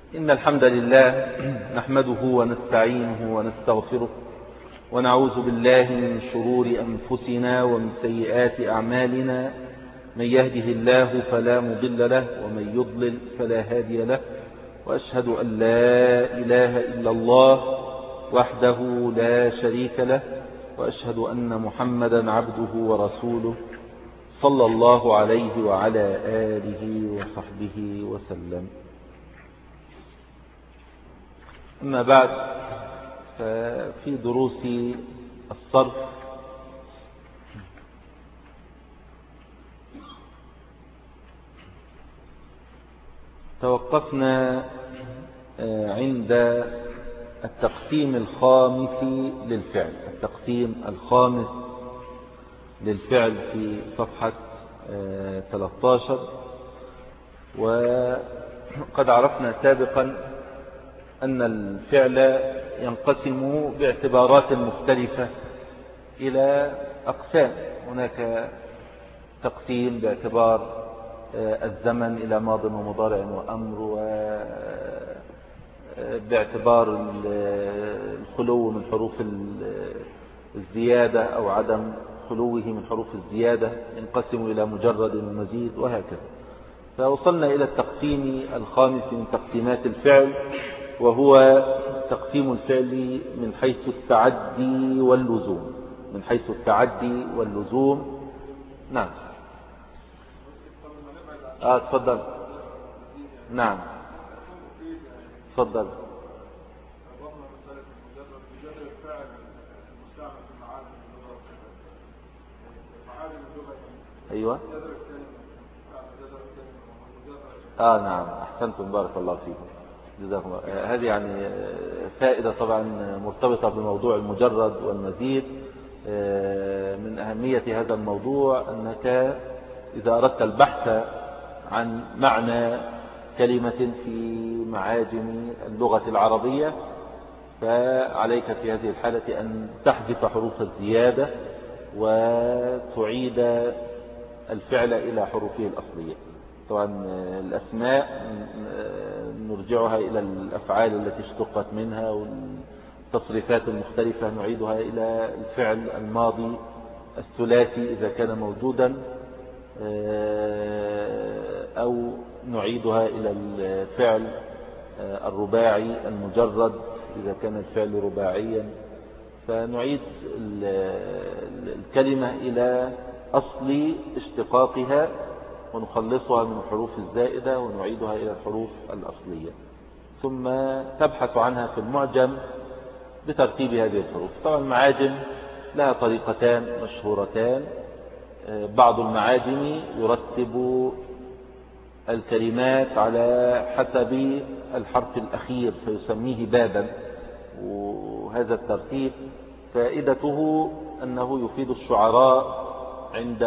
إن الحمد لله نحمده ونستعينه ونستغفره ونعوذ بالله من شرور أنفسنا ومن سيئات أعمالنا. من يهده الله فلا مضل له ومن يضلل فلا هادي له، وأشهد أن لا إله إلا الله وحده لا شريك له، وأشهد أن محمدا عبده ورسوله صلى الله عليه وعلى آله وصحبه وسلم. أما بعد، ففي دروس الصرف توقفنا عند التقسيم الخامس للفعل، التقسيم الخامس للفعل في صفحة 13. وقد عرفنا سابقا أن الفعل ينقسم باعتبارات مختلفة إلى أقسام. هناك تقسيم باعتبار الزمن إلى ماض ومضارع وأمر، وباعتبار الخلو من حروف الزيادة أو عدم خلوه من حروف الزيادة ينقسم إلى مجرد ومزيد وهكذا. فوصلنا إلى التقسيم الخامس من تقسيمات الفعل، وهو تقسيم الفعل من حيث التعدي واللزوم. من حيث التعدي واللزوم. نعم. تفضل. نعم تفضل. أيوة. نعم، أحسنتم، بارك الله فيكم، جزاكم الله. هذه يعني فائدة طبعا مرتبطة بموضوع المجرد والمزيد. من أهمية هذا الموضوع أنك إذا أردت البحث عن معنى كلمة في معاجم اللغة العربية، فعليك في هذه الحالة أن تحذف حروف الزيادة وتعيد الفعل إلى حروفه الأصلية. طبعا الأسماء نرجعها إلى الأفعال التي اشتقت منها، والتصريفات المختلفة نعيدها إلى الفعل الماضي الثلاثي إذا كان موجودا، أو نعيدها إلى الفعل الرباعي المجرد إذا كان الفعل رباعيا. فنعيد الكلمة إلى أصل اشتقاقها ونخلصها من الحروف الزائدة ونعيدها إلى الحروف الأصلية، ثم تبحث عنها في المعجم بترتيب هذه الحروف. طبعا المعاجم لها طريقتان مشهورتان. بعض المعاجم يرتب الكلمات على حسب الحرف الأخير فيسميه بابا، وهذا الترتيب فائدته أنه يفيد الشعراء عند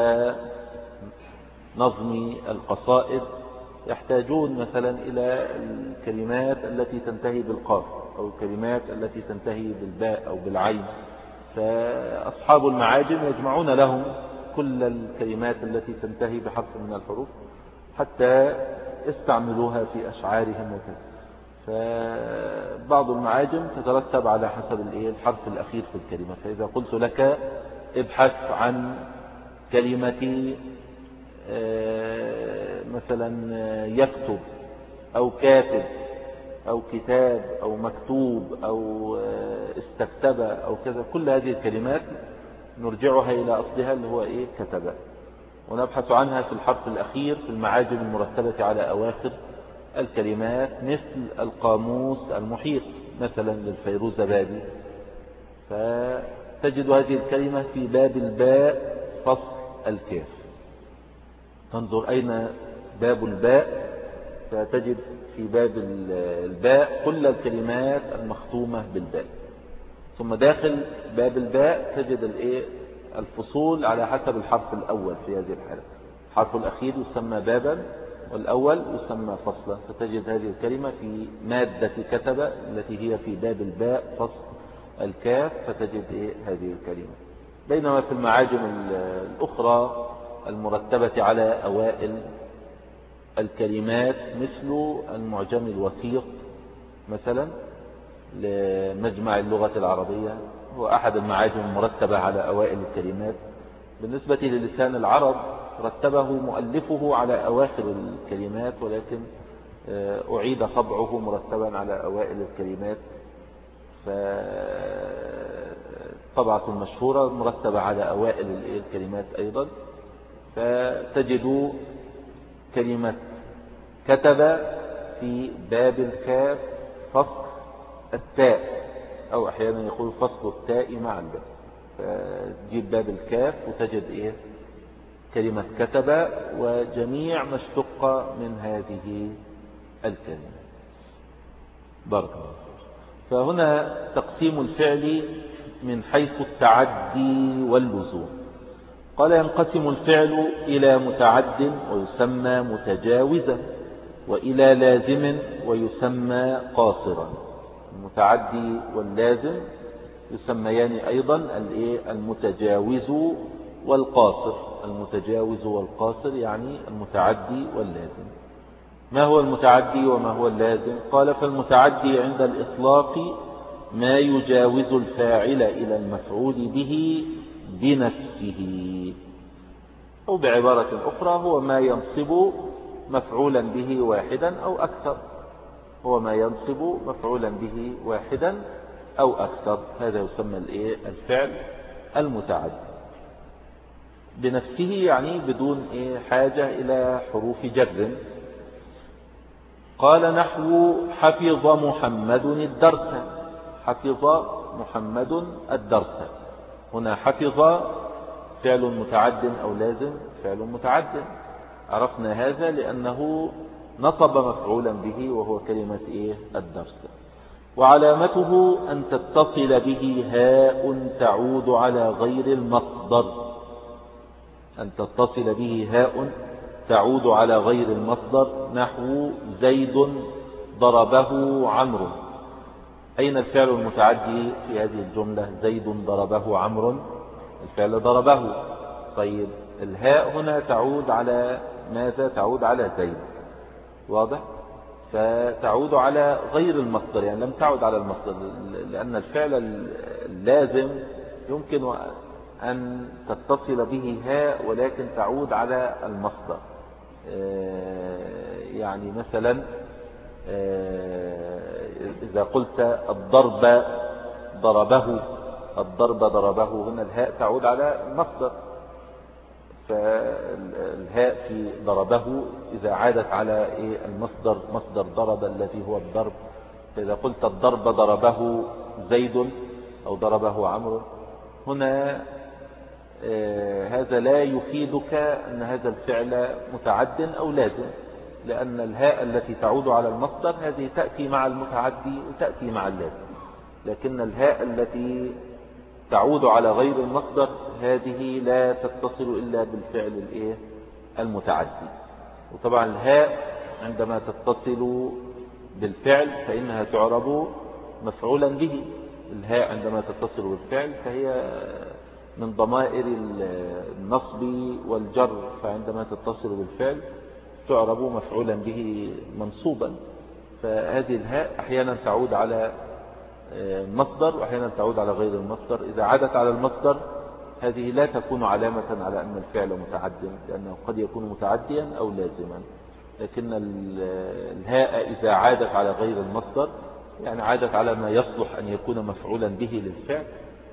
نظم القصائد. يحتاجون مثلا إلى الكلمات التي تنتهي بالقاف أو الكلمات التي تنتهي بالباء أو بالعين، فأصحاب المعاجم يجمعون لهم كل الكلمات التي تنتهي بحرف من الحروف حتى استعملوها في أشعارهم وكذا. فبعض المعاجم تترتب على حسب الحرف الأخير في الكلمة. فإذا قلت لك ابحث عن كلمة مثلا يكتب أو كاتب أو كتاب أو مكتوب أو استكتب أو كذا، كل هذه الكلمات نرجعها إلى أصلها اللي هو كتب، ونبحث عنها في الحرف الأخير في المعاجم المرتبة على أواخر الكلمات، مثل القاموس المحيط مثلا للفيروزبادي، فتجد هذه الكلمة في باب الباء فصل الكاف. تنظر أين باب الباء، فتجد في باب الباء كل الكلمات المختومة بالباء. ثم داخل باب الباء تجد الفصول على حسب الحرف الأول. في هذه الحالة الحرف الأخير يسمى بابا والأول يسمى فصلا، فتجد هذه الكلمة في مادة كتب التي هي في باب الباء فصل الكاف، فتجد هذه الكلمة. بينما في المعاجم الأخرى المرتبة على أوائل الكلمات مثل المعجم الوثيق مثلا لمجمع اللغة العربية، هو أحد المعاجم المرتبة على أوائل الكلمات. بالنسبة للسان العرب رتبه مؤلفه على أواخر الكلمات، ولكن أعيد طبعه مرتبا على أوائل الكلمات، فالطبعة المشهورة مرتبة على أوائل الكلمات أيضا. فتجد كلمة كتب في باب الكاف فصل التاء، أو أحيانا يقول فصل التاء مع الباء، فتجيب باب الكاف وتجد كلمة كتب وجميع ما اشتق من هذه الكلمة. بارك الله. فهنا تقسيم الفعل من حيث التعدي واللزوم. قال: ينقسم الفعل إلى متعد ويسمى متجاوزا، وإلى لازم ويسمى قاصرا. المتعدي واللازم يسميان أيضا المتجاوز والقاصر. المتجاوز والقاصر يعني المتعدي واللازم. ما هو المتعدي وما هو اللازم؟ قال: فالمتعدي عند الإطلاق ما يجاوز الفاعل إلى المفعول به بنفسه، أو بعبارة أخرى هو ما ينصب مفعولا به واحدا أو أكثر. هو ما ينصب مفعولا به واحدا أو أكثر، هذا يسمى الفعل المتعدي. بنفسه يعني بدون حاجة إلى حروف جر. قال: نحو حفظ محمد الدرس. حفظ محمد الدرس. هنا حفظ فعل متعد أو لازم؟ فعل متعد. عرفنا هذا لأنه نصب مفعولا به وهو كلمة الدرس. وعلامته أن تتصل به هاء تعود على غير المصدر. أن تتصل به هاء تعود على غير المصدر. نحو زيد ضربه عمرو. أين الفعل المتعدي في هذه الجملة؟ زيد ضربه عمرو، الفعل ضربه. طيب الهاء هنا تعود على ماذا؟ تعود على زيد، واضح؟ فتعود على غير المصدر، يعني لم تعود على المصدر، لأن الفعل اللازم يمكن أن تتصل به هاء ولكن تعود على المصدر. يعني مثلا إذا قلت الضرب ضربه، الضرب ضربه، هنا الهاء تعود على المصدر. فالهاء في ضربه إذا عادت على المصدر، مصدر ضرب الذي هو الضرب. فإذا قلت الضرب ضربه زيد أو ضربه عمرو، هنا هذا لا يفيدك أن هذا الفعل متعد أو لازم، لأن الهاء التي تعود على المصدر هذه تأتي مع المتعدي وتأتي مع اللازم، لكن الهاء التي تعود على غير المصدر هذه لا تتصل إلا بالفعل المتعدي. وطبعا الهاء عندما تتصل بالفعل فإنها تعرب مفعولا به. الهاء عندما تتصل بالفعل فهي من ضمائر النصب والجر، فعندما تتصل بالفعل تعرب مفعولا به منصوبا. فهذه الهاء أحيانا تعود على المصدر وأحيانا تعود على غير المصدر. إذا عادت على المصدر هذه لا تكون علامة على أن الفعل متعد، لأنه قد يكون متعديا أو لازما. لكن الهاء إذا عادت على غير المصدر، يعني عادت على ما يصلح أن يكون مفعولا به للفعل،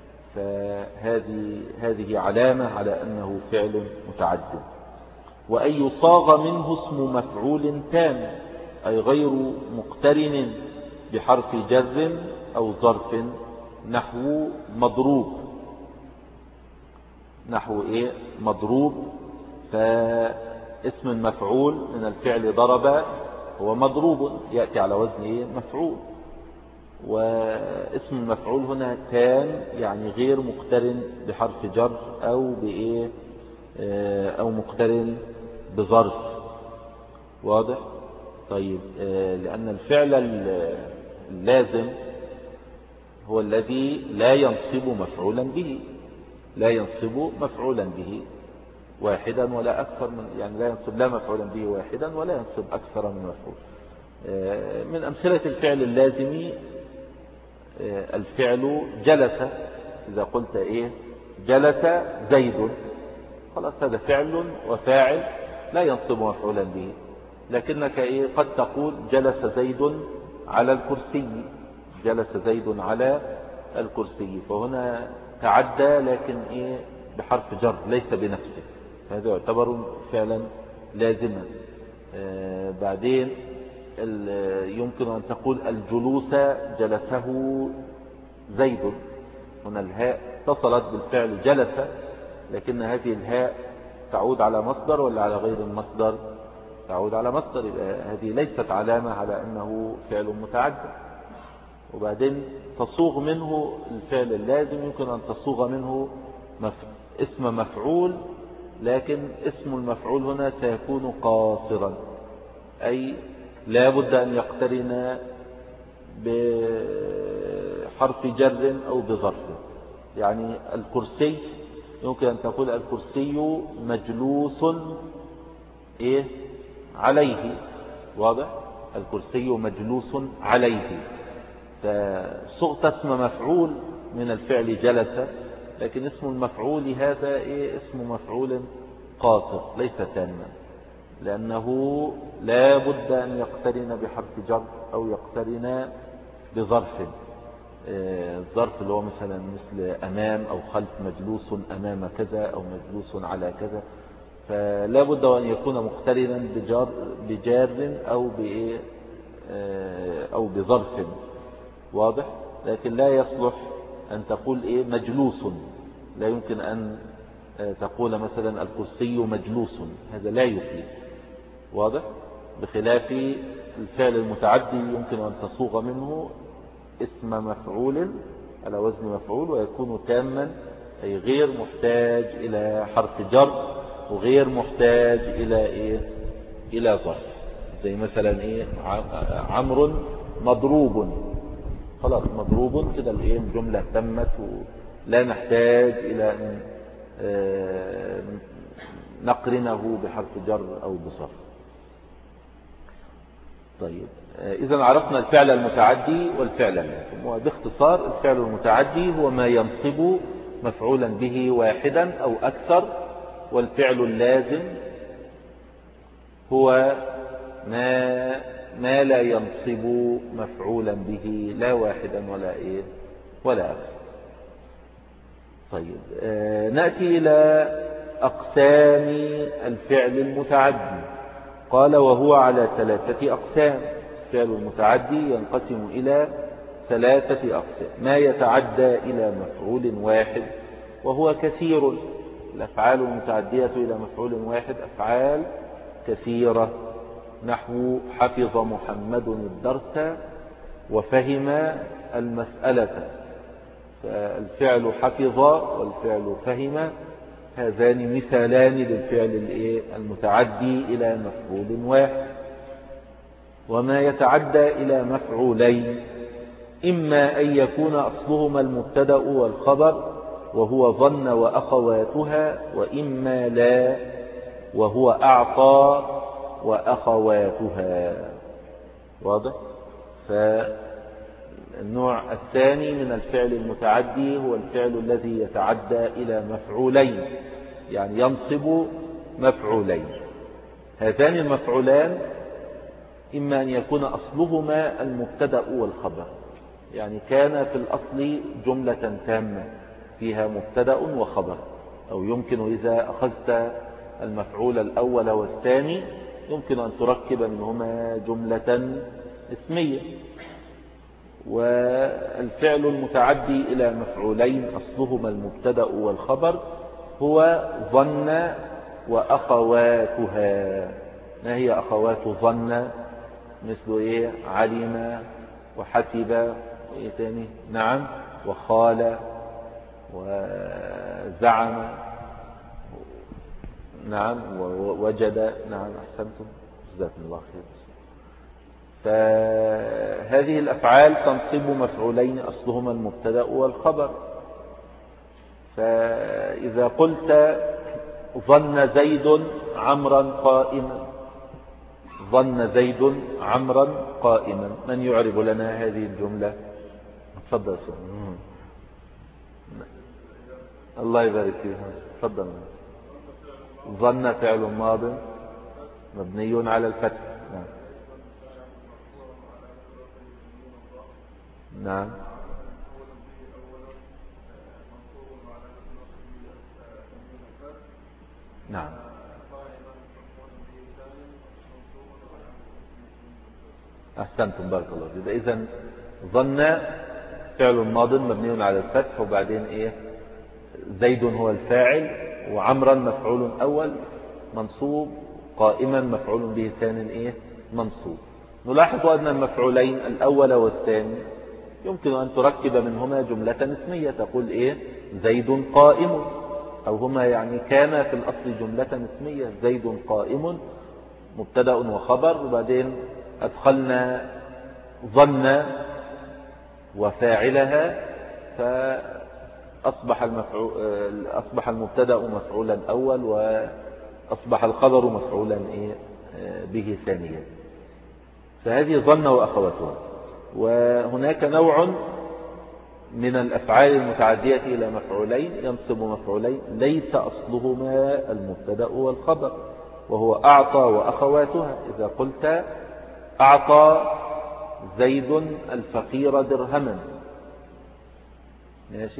فهذه علامة على أنه فعل متعد. وأن يصاغ منه اسم مفعول تام، أي غير مقترن بحرف جر أو ظرف. نحو مضروب. نحو مضروب، فاسم المفعول من الفعل ضرب هو مضروب، يأتي على وزن مفعول. واسم المفعول هنا تام، يعني غير مقترن بحرف جر أو مقترن بظرف، واضح؟ طيب لأن الفعل اللازم هو الذي لا ينصب مفعولا به، لا ينصب مفعولا به واحدا ولا أكثر من، يعني لا ينصب لا مفعولا به واحدا ولا ينصب أكثر من مفعول. من أمثلة الفعل اللازم الفعل جلس. إذا قلت إيه جلس زيد، خلاص هذا فعل وفاعل لا ينصب مفعولا به. لكنك إيه قد تقول جلس زيد على الكرسي، جلس زيد على الكرسي، فهنا تعدى لكن إيه بحرف جر ليس بنفسه، هذا يعتبر فعلا لازما. بعدين يمكن أن تقول الجلوس جلسه زيد، هنا الهاء اتصلت بالفعل جلس، لكن هذه الهاء تعود على مصدر ولا على غير المصدر؟ تعود على مصدر، هذه ليست علامة على أنه فعل متعدد. وبعدين تصوغ منه الفعل اللازم، يمكن أن تصوغ منه اسم مفعول، لكن اسم المفعول هنا سيكون قاصرا، أي لا بد أن يقترن بحرف جر أو بظرف. يعني الكرسي يمكن أن تقول الكرسي مجلوس إيه عليه، واضح؟ الكرسي مجلوس عليه، فصغت اسم مفعول من الفعل جلس، لكن اسم المفعول هذا إيه اسم مفعول قاصر ليس تاما، لأنه لا بد أن يقترن بحرف جر أو يقترن بظرف. الظرف اللي هو مثلا مثل أمام أو خلف، مجلوس أمام كذا أو مجلوس على كذا، فلا بد أن يكون مقترنا بجار أو بظرف، واضح؟ لكن لا يصلح أن تقول إيه مجلوس، لا يمكن أن تقول مثلا الكرسي مجلوس، هذا لا يفيد، واضح؟ بخلاف الفعل المتعدي يمكن أن تصوغ منه اسم مفعول على وزن مفعول ويكون تاما، أي غير محتاج إلى حرف جر وغير محتاج إلى إيه إلى ظرف. زي مثلا إيه عمرو مضروب، خلاص مضروب كده الإيه الجملة تمت ولا نحتاج إلى أن نقرنه بحرف جر أو بصرف. طيب إذا عرفنا الفعل المتعدي والفعل اللازم، وباختصار الفعل المتعدي هو ما ينصب مفعولا به واحدا أو أكثر، والفعل اللازم هو ما لا ينصب مفعولا به لا واحدا ولا أكثر. طيب نأتي إلى أقسام الفعل المتعدي. قال وهو على 3 أقسام. الفعل المتعدي ينقسم إلى 3 أقسام: ما يتعدى إلى مفعول واحد وهو كثير. الأفعال المتعدية إلى مفعول واحد أفعال كثيرة، نحو حفظ محمد الدرس وفهم المسألة. فالفعل حفظ والفعل فهم هذان مثالان للفعل المتعدي إلى مفعول واحد. وما يتعدى إلى مفعولين إما أن يكون أصلهما المبتدأ والخبر وهو ظن وأخواتها، وإما لا وهو أعطى وأخواتها. واضح؟ فالنوع الثاني من الفعل المتعدي هو الفعل الذي يتعدى إلى مفعولين، يعني ينصب مفعولين. هذان المفعولان إما أن يكون أصلهما المبتدأ والخبر، يعني كان في الأصل جملة تامة فيها مبتدأ وخبر، أو يمكن إذا أخذت المفعول الأول والثاني يمكن أن تركب منهما جملة اسمية. والفعل المتعدي إلى مفعولين أصلهما المبتدأ والخبر هو ظن وأخواتها. ما هي أخوات ظن؟ مثل علم وحسب وإيه تاني؟ نعم، وخال وزعم، نعم، ووجد، نعم، أحسنتم، جزاكم الله خير. فهذه الأفعال تنصب مفعولين أصلهما المبتدأ والخبر. فإذا قلت ظن زيد عمرا قائما، ظن زيد عمرا قائما. من يعرب لنا هذه الجملة؟ تفضل يا سيدي. الله يبارك فيك. تفضل. ظن فعل ماض مبني على الفتح. نعم. نعم. نعم. أحسنتم بارك الله فيك. إذا ظن فعل ماض مبني على الفتح، وبعدين إيه؟ زيد هو الفاعل، وعمرا مفعول أول منصوب، قائما مفعول به ثاني إيه؟ منصوب. نلاحظ أن المفعولين الأول والثاني يمكن أن تركب منهما جملة اسمية تقول إيه؟ زيد قائم، أو هما يعني كان في الأصل جملة اسمية. زيد قائم مبتدأ وخبر، وبعدين أدخلنا ظن وفاعلها، فأصبح أصبح المبتدأ مفعولا أول، وأصبح الخبر مفعولا به ثانيا. فهذه ظن وأخواتها. وهناك نوع من الأفعال المتعدية إلى مفعولين ينصب مفعولين ليس أصلهما المبتدأ والخبر، وهو أعطى وأخواتها. إذا قلت أعطى زيد الفقير درهما، ماشي،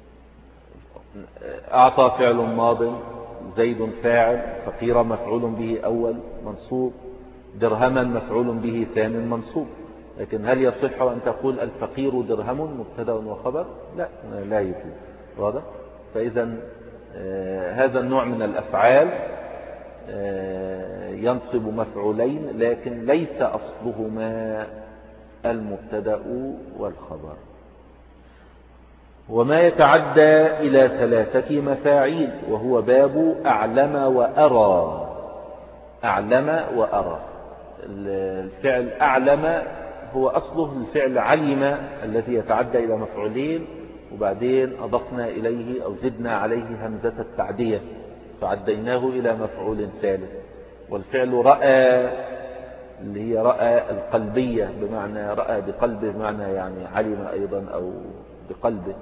أعطى فعل ماض، زيد فاعل، فقير مفعول به أول منصوب، درهما مفعول به ثاني منصوب. لكن هل يصح أن تقول الفقير درهم مبتدأ وخبر؟ لا، لا يفيد. واضح؟ فإذا هذا النوع من الأفعال ينصب مفعولين لكن ليس أصلهما المبتدأ والخبر. وما يتعدى إلى 3 مفاعيل، وهو باب أعلم وأرى. أعلم وأرى. الفعل أعلم هو أصله الفعل علم الذي يتعدى إلى مفعولين، وبعدين أضفنا إليه أو زدنا عليه همزة التعدية فعديناه إلى مفعول ثالث. والفعل رأى اللي هي رأى القلبية، بمعنى رأى بقلبه، بمعنى يعني علم أيضا أو بقلبه.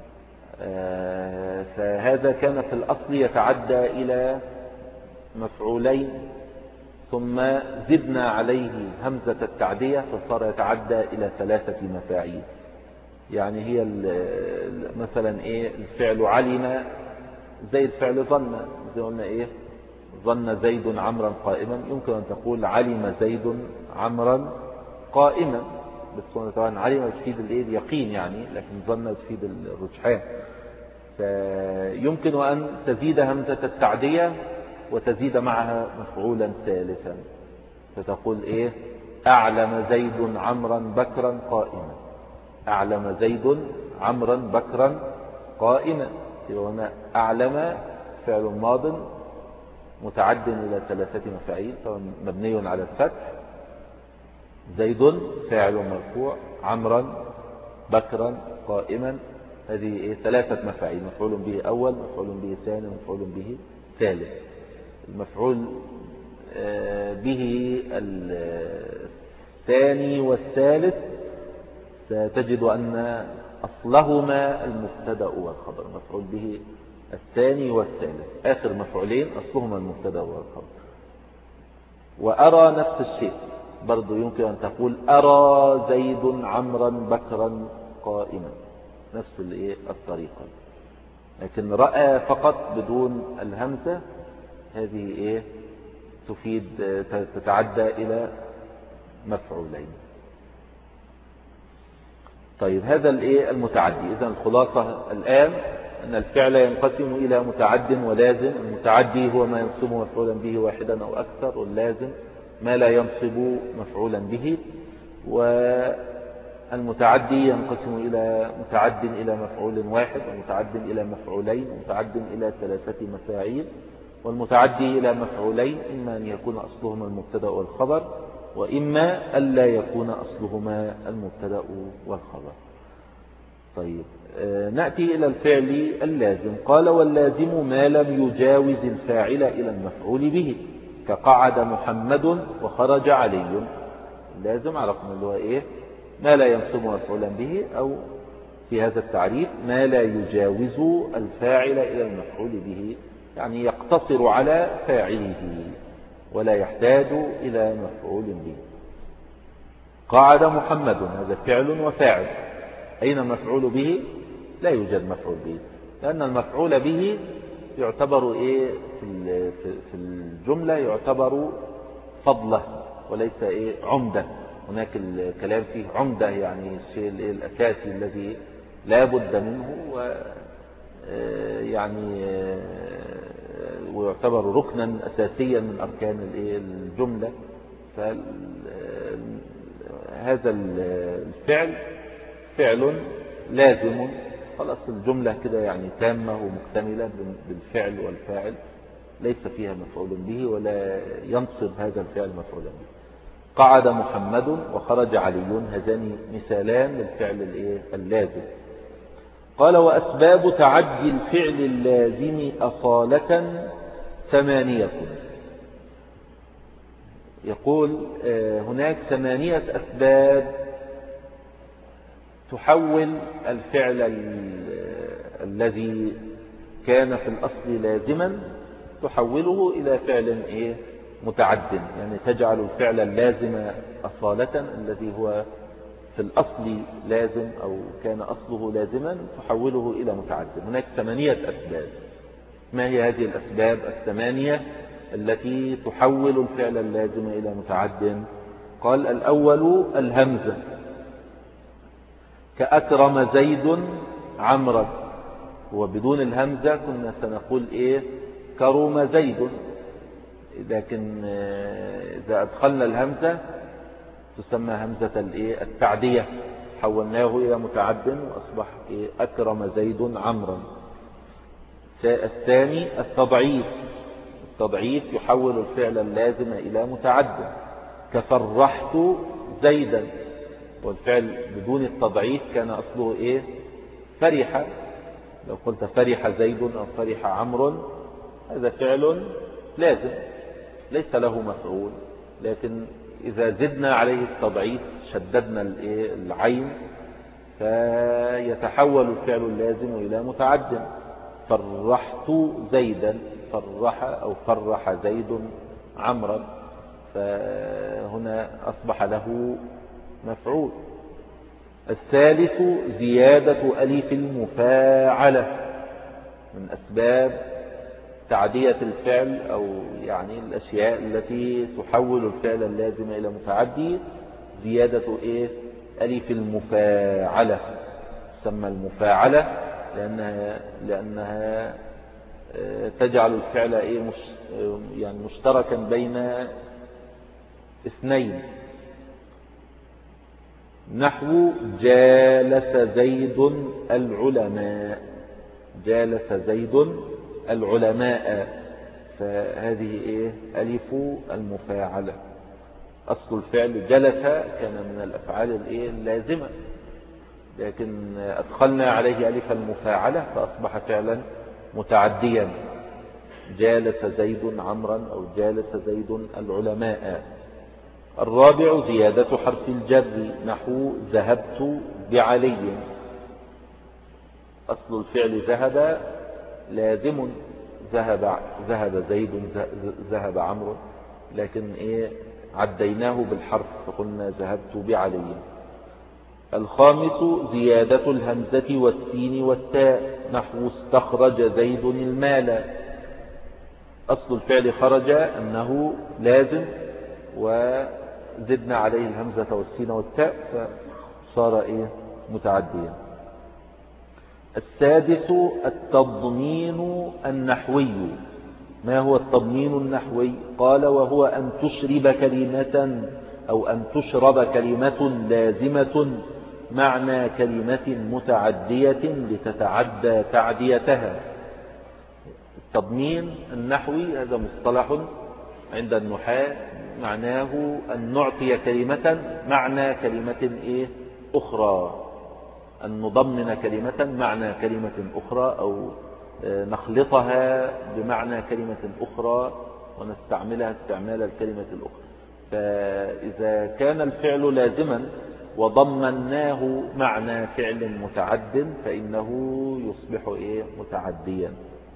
فهذا كان في الأصل يتعدى إلى مفعولين، ثم زدنا عليه همزة التعدية فصار يتعدى إلى 3 مفاعيل. يعني هي مثلا إيه؟ الفعل علم زي الفعل ظن، زي قلنا إيه؟ ظن زيد عمرا قائما، يمكن أن تقول علم زيد عمرا قائما، بس طبعا علم تفيد اليقين يعني، لكن ظن تفيد الرجحان. فيمكن أن تزيد همزة التعدية وتزيد معها مفعولا ثالثا، فتقول إيه؟ أعلم زيد عمرا بكرا قائما. أعلم زيد عمرا بكرا قائما. هنا أعلم فعل ماض متعد إلى 3 مفاعيل، مبني على الفتح. زيد فاعل مرفوع، عمرا بكرا قائما. هذه 3 مفاعيل، مفعول به أول، مفعول به ثاني، مفعول به ثالث. المفعول به الثاني والثالث ستجد أن أصلهما المبتدأ والخبر. مفعول به الثاني والثالث آخر مفعولين أصلهما المبتدأ والخبر. وأرى نفس الشيء برضو، يمكن أن تقول أرى زيد عمرا بكرا قائما، نفس الطريقة. لكن رأى فقط بدون الهمزة هذه تفيد تتعدى إلى مفعولين. طيب هذا المتعدي. إذن الخلاصة الآن أن الفعل ينقسم إلى متعد ولازم. المتعدي هو ما ينصب مفعولا به واحدا أو أكثر، واللازم ما لا ينصب مفعولا به. والمتعدي ينقسم إلى متعد إلى مفعول واحد، ومتعد إلى مفعولين، ومتعد إلى 3 مفاعيل. والمتعدي إلى مفعولين إما أن يكون أصلهما المبتدأ والخبر، وإما ألا يكون أصلهما المبتدأ والخبر. طيب نأتي إلى الفعل اللازم. قال واللازم ما لم يجاوز الفاعل إلى المفعول به. كقعد محمد وخرج علي. لازم عرفنا اللي هو إيه؟ ما لا ينصب مفعولا به، أو في هذا التعريف ما لا يجاوز الفاعل إلى المفعول به، يعني يقتصر على فاعله ولا يحتاج إلى مفعول به. قعد محمد هذا فعل وفاعل، أين المفعول به؟ لا يوجد مفعول به، لأن المفعول به يعتبر إيه في الجملة؟ يعتبر فضلة وليس إيه عمدة. هناك الكلام فيه عمدة، يعني الشيء الأساسي الذي لا بد منه، يعني ويعتبر ركنا أساسيا من أركان الجملة. فهذا الفعل فعل لازم، خلاص الجملة كده يعني تامة ومكتملة بالفعل والفاعل، ليس فيها مفعول به ولا ينصب هذا الفعل مفعولا به. قعد محمد وخرج علي، هذان مثالان للفعل اللازم. قال وأسباب تعدي الفعل اللازم أصالة 8. يقول هناك 8 أسباب تحول الفعل الذي كان في الأصل لازما، تحوله إلى فعل متعد، يعني تجعل الفعل اللازم أصالة الذي هو في الأصل لازم أو كان أصله لازما، تحوله إلى متعد. هناك 8 أسباب. ما هي هذه الأسباب 8 التي تحول الفعل اللازم إلى متعد؟ قال الأول الهمزة، كأكرم زيد عمرا، وبدون الهمزة كنا سنقول كرم زيد، لكن إذا أدخلنا الهمزة تسمى همزة التعدية، حولناه إلى متعد وأصبح أكرم زيد عمرا. الثاني التضعيف، التضعيف يحول الفعل اللازم إلى متعد، كفرحت زيدا، والفعل بدون التضعيف كان أصله فرح. لو قلت فرح زيد أو فرح عمرو، هذا فعل لازم ليس له مفعول، لكن إذا زدنا عليه التضعيف شددنا العين فيتحول الفعل اللازم إلى متعد. فرحت زيدا، فرح أو فرح زيد عمرا، فهنا أصبح له مفعول. الثالث زيادة ألف المفاعلة، من أسباب تعدية الفعل أو يعني الأشياء التي تحول الفعل اللازم إلى متعدي، زيادة ألف المفاعلة. تسمى المفاعلة لأنها تجعل الفعل يعني مشتركا بين اثنين. نحو جالس زيد العلماء، جالس زيد العلماء، فهذه ألف المفاعلة. أصل الفعل جلس كان من الأفعال اللازمة، لكن أدخلنا عليه ألف المفاعلة فأصبح فعلا متعديا. جالس زيد عمرا أو جالس زيد العلماء. الرابع زيادة حرف الجر، نحو ذهبت بعلي. أصل الفعل ذهب لازم، ذهب زيد ذهب عمرو، لكن عديناه بالحرف فقلنا ذهبت بعلي. الخامس زيادة الهمزة والسين والتاء، نحو استخرج زيد المال. أصل الفعل خرج أنه لازم، وزدنا عليه الهمزة والسين والتاء فصار متعديا. السادس التضمين النحوي. ما هو التضمين النحوي؟ قال وهو أن تشرب كلمة أو أن تشرب كلمة لازمة معنى كلمة متعدية لتتعدى تعديتها. التضمين النحوي هذا مصطلح عند النحاة، معناه أن نعطي كلمة معنى كلمة أخرى، أن نضمن كلمة معنى كلمة أخرى أو نخلطها بمعنى كلمة أخرى، ونستعملها استعمال الكلمة الأخرى. فإذا كان الفعل لازما وضمناه معنى فعل متعد فإنه يصبح متعديا.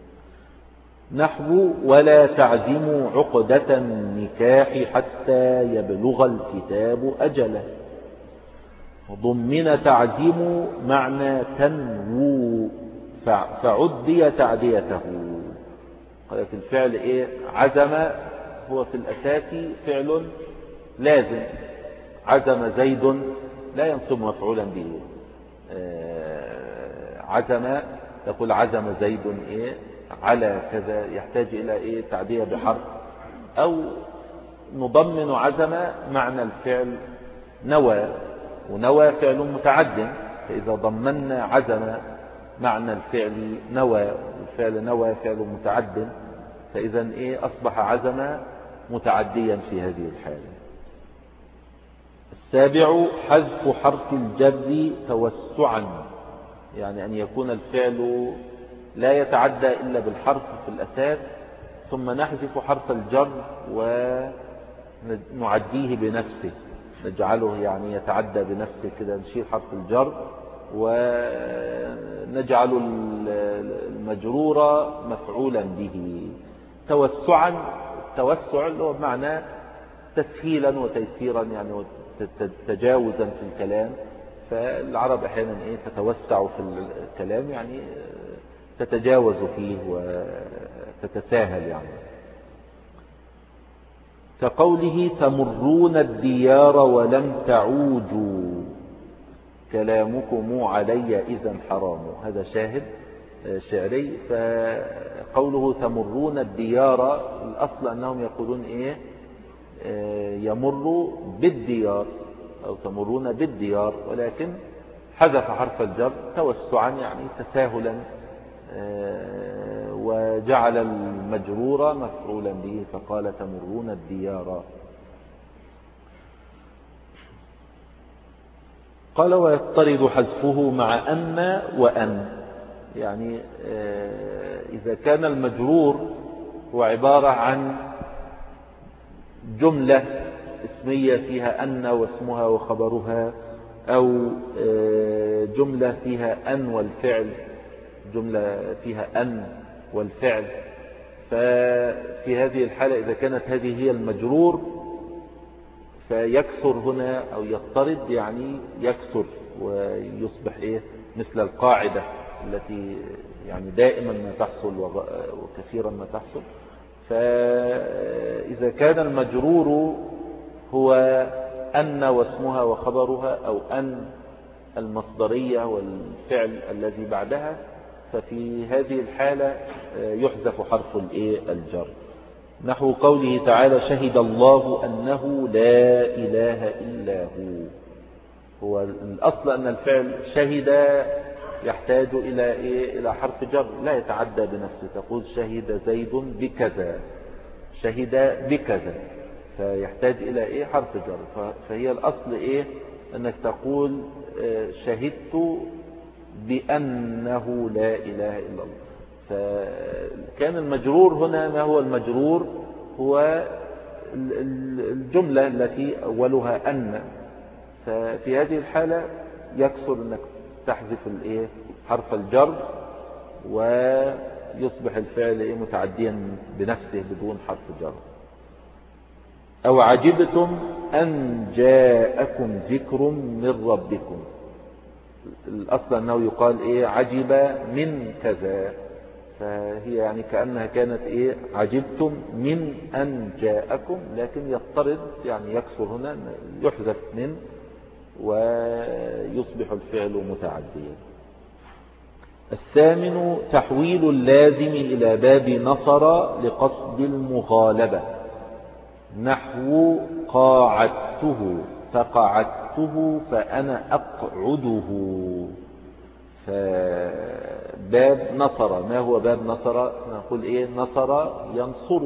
نحو ولا تعزموا عقدة النكاح حتى يبلغ الكتاب أجله. ضمن تعزم معنى تنوو فعدي تعديته. قالت الفعل عزم هو في الأساس فعل لازم. عزم زيد لا ينصب مفعولا به. عزم تقول عزم زيد على كذا، يحتاج إلى تعدية بحرف، أو نضمن عزم معنى الفعل نوى، ونوى فعل متعد، فإذا ضمنا عزم معنى الفعل نوى، الفعل نوى فعل متعد، فإذا أصبح عزم متعديا في هذه الحالة. السابع حذف حرف الجر توسعا، يعني أن يكون الفعل لا يتعدى إلا بالحرف في الأساس، ثم نحذف حرف الجر ونعديه بنفسه، نجعله يعني يتعدى بنفسه كده، نشيل حرف الجر ونجعل المجرور مفعولا به توسعا. التوسع اللي هو بمعنى تسهيلا وتيسيرا، يعني تجاوزا في الكلام. فالعرب احيانا تتوسع في الكلام، يعني تتجاوز فيه وتتساهل يعني. كقوله تمرون الديار ولم تعوجوا كلامكم علي إذا حرام، هذا شاهد شعري. فقوله تمرون الديار، الأصل أنهم يقولون يمر بالديار أو تمرون بالديار، ولكن حذف حرف الجر توسعا يعني تساهلا، وجعل المجرور مفعولا به، فقال تمرون الديار. قال ويضطرد حذفه مع أن وأن، يعني إذا كان المجرور هو عبارة عن جملة اسمية فيها أن واسمها وخبرها، أو جملة فيها أن والفعل، جملة فيها أن والفعل، ففي هذه الحالة إذا كانت هذه هي المجرور فيكثر هنا، أو يضطرد يعني يكثر ويصبح مثل القاعدة التي يعني دائما ما تحصل وكثيرا ما تحصل. فإذا كان المجرور هو أن واسمها وخبرها، أو أن المصدرية والفعل الذي بعدها، ففي هذه الحالة يحذف حرف الجر. نحو قوله تعالى شهد الله أنه لا إله إلا هو الأصل أن الفعل شهد يحتاج إلى حرف جر لا يتعدى بنفسه، تقول شهد زيد بكذا، شهد بكذا، فيحتاج إلى حرف جر. فهي الأصل أنك تقول شهدت بأنه لا إله إلا الله. فكان المجرور هنا، ما هو المجرور؟ هو الجملة التي أولها أن. ففي هذه الحالة يكثر أنك تحذف حرف الجر ويصبح الفعل متعديا بنفسه بدون حرف جر. أو عجبتم أن جاءكم ذكر من ربكم، الأصل أنه يقال عجب من كذا، فهي يعني كأنها كانت عجبتم من أن جاءكم، لكن يضطرد يعني يكثر هنا، يحذف من ويصبح الفعل متعديا. الثامن تحويل اللازم إلى باب نصر لقصد المغالبة. نحو قاعدته فقعدته فأنا أقعده. فباب نصر، ما هو باب نصر؟ نقول نصر ينصر.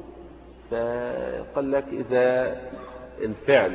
فقال لك إذا الفعل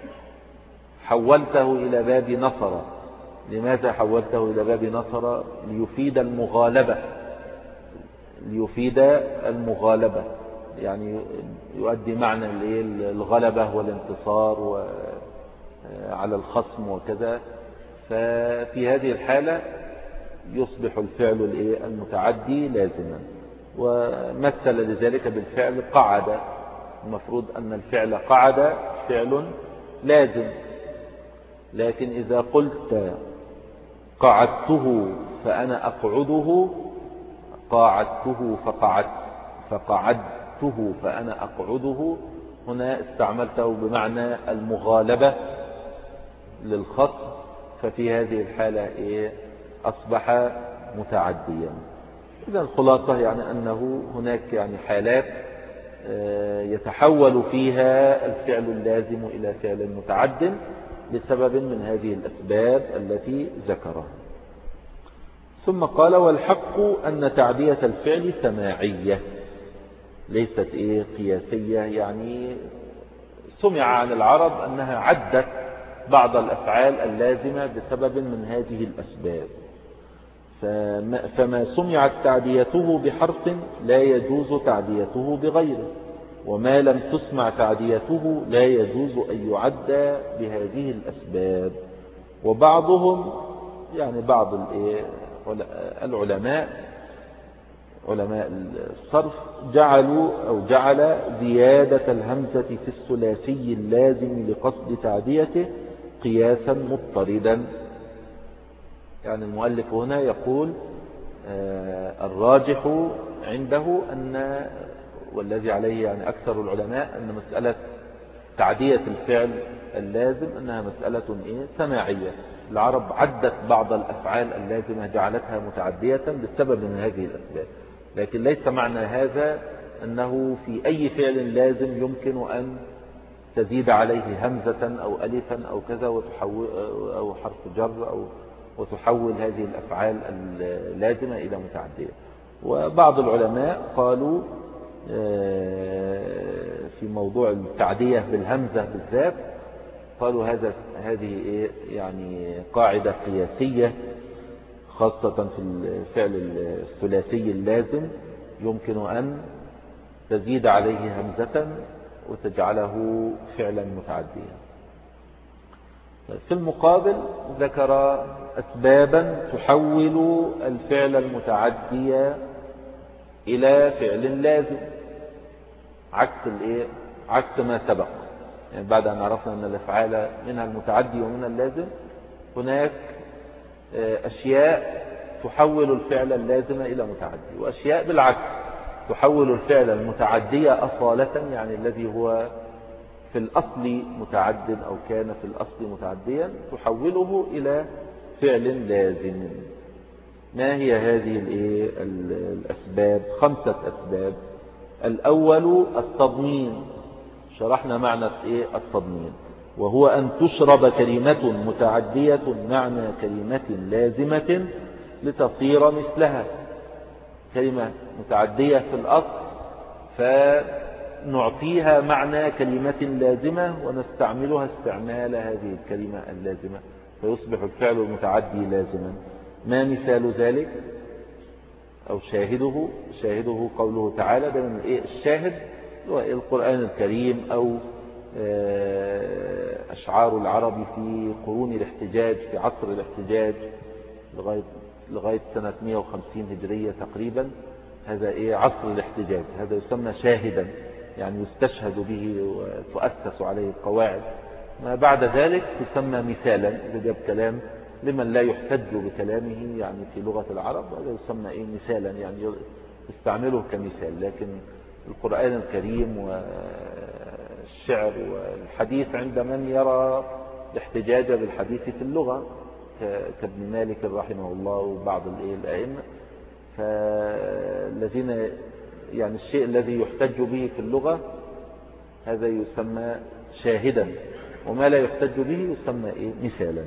حولته إلى باب نصر، لماذا حولته إلى باب نصر؟ ليفيد المغالبة، ليفيد المغالبة. يعني يؤدي معنى الغلبة والانتصار على الخصم وكذا، ففي هذه الحالة يصبح الفعل المتعدي لازما. ومثل لذلك بالفعل قعد، المفروض أن الفعل قعد فعل لازم، لكن إذا قلت قعدته فأنا أقعده، قاعدته فقعدته فأنا أقعده، هنا استعملته بمعنى المغالبة للخصم، ففي هذه الحالة أصبح متعديا. إذا الخلاصة يعني أنه هناك يعني حالات يتحول فيها الفعل اللازم إلى فعل متعد بسبب من هذه الأسباب التي ذكرها. ثم قال: والحق أن تعدية الفعل سماعية ليست قياسية، يعني سمع عن العرب أنها عدت بعض الأفعال اللازمة بسبب من هذه الأسباب، فما سمعت تعديته بحرف لا يجوز تعديته بغيره، وما لم تسمع تعديته لا يجوز أن يعدى بهذه الأسباب. وبعضهم يعني بعض العلماء علماء الصرف جعل زيادة الهمزة في الثلاثي اللازم لقصد تعديته قياسا مضطردا. يعني المؤلف هنا يقول الراجح عنده والذي عليه يعني أكثر العلماء أن مسألة تعدية الفعل اللازم أنها مسألة سماعية. العرب عدت بعض الأفعال اللازمة جعلتها متعدية بسبب من هذه الأسباب، لكن ليس معنى هذا أنه في أي فعل لازم يمكن أن تزيد عليه همزة أو ألفا أو كذا أو حرف جر وتحول هذه الأفعال اللازمة إلى متعدية. وبعض العلماء قالوا في موضوع التعدية بالهمزة بالذات، قالوا هذه يعني قاعدة قياسية خاصة في الفعل الثلاثي اللازم، يمكن أن تزيد عليه همزة وتجعله فعلا متعديا. في المقابل ذكر أسبابا تحول الفعل المتعدي إلى فعل لازم عكس ما سبق. يعني بعد أن عرفنا أن الأفعال منها المتعدي ومنها اللازم، هناك أشياء تحول الفعل اللازم إلى متعدي، وأشياء بالعكس تحول الفعل المتعدي أصالة، يعني الذي هو في الأصل متعد أو كان في الأصل متعديا تحوله إلى فعل لازم. ما هي هذه الأسباب؟ 5 أسباب. الأول التضمين، شرحنا معنى التضمين، وهو أن تشرب كلمة متعدية معنى كلمة لازمة لتصير مثلها. كلمة متعدية في الأصل فنعطيها معنى كلمة لازمة ونستعملها استعمال هذه الكلمة اللازمة فيصبح الفعل المتعدي لازما. ما مثال ذلك أو شاهده قوله تعالى. ده من الشاهد هو القرآن الكريم أو أشعار العرب في قرون الاحتجاج، في عصر الاحتجاج لغاية سنة 150 هجرية تقريبا. هذا عصر الاحتجاج، هذا يسمى شاهدا، يعني يستشهد به وتؤسس عليه القواعد. ما بعد ذلك تسمى مثالا، إذا جاب كلام لمن لا يحتج بكلامه يعني في لغة العرب، هذا يسمى مثالا، يعني يستعمله كمثال. لكن القرآن الكريم والشعر والحديث عند من يرى الاحتجاج بالحديث في اللغة كابن مالك رحمه الله وبعض الأئمة، فالذين يعني الشيء الذي يحتج به في اللغة هذا يسمى شاهدا، وما لا يحتج به يسمى مثالا.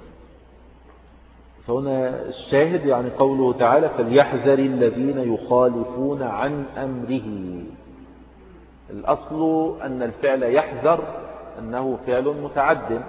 فهنا الشاهد يعني قوله تعالى: فليحذر الذين يخالفون عن أمره. الأصل أن الفعل يحذر أنه فعل متعد،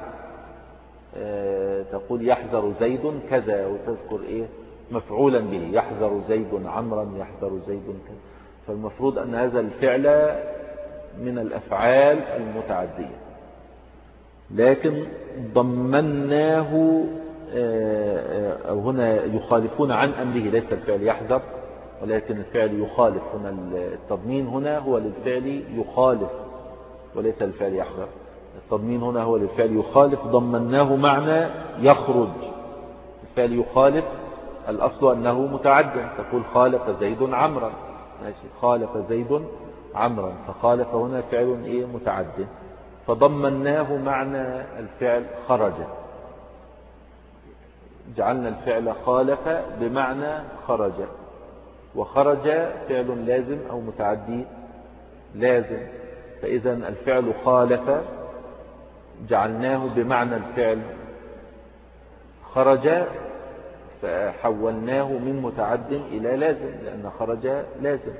تقول يحذر زيد كذا وتذكر مفعولا به، يحذر زيد عمرا، يحذر زيد كذا. فالمفروض أن هذا الفعل من الأفعال المتعدية، لكن ضمناه، أو هنا يخالفون عن أمره، ليس الفعل يحذر ولكن الفعل يخالف. هنا التضمين هنا هو للفعل يخالف وليس الفعل يحذر. التضمين هنا هو للفعل يخالف، ضمناه معنى يخرج. الفعل يخالف الأصل أنه متعد، تقول خالف زيد عمرا، ماشي، خالف زيد عمرا، فخالف هنا فعل متعد، فضمناه معنى الفعل خرج، جعلنا الفعل خالف بمعنى خرج، وخرج فعل لازم أو متعدي لازم، فإذا الفعل خالف جعلناه بمعنى الفعل خرج، فحولناه من متعد إلى لازم، لأن خرج لازم،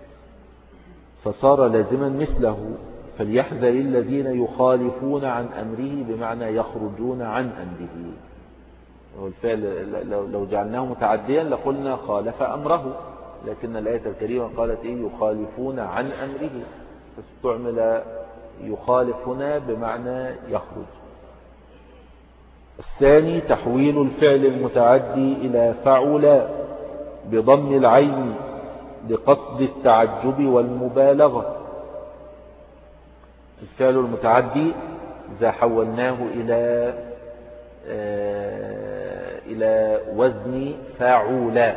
فصار لازما مثله. فليحذر الذين يخالفون عن أمره بمعنى يخرجون عن أمره. والفعل لو جعلناه متعديا لقلنا خالف أمره، لكن الآية الكريمة قالت يخالفون عن أمره، فاستعمل يخالف هنا بمعنى يخرج. الثاني تحويل الفعل المتعدي إلى فعل بضم العين لقصد التعجب والمبالغة. الفعل المتعدي إذا حولناه إلى وزن فاعولا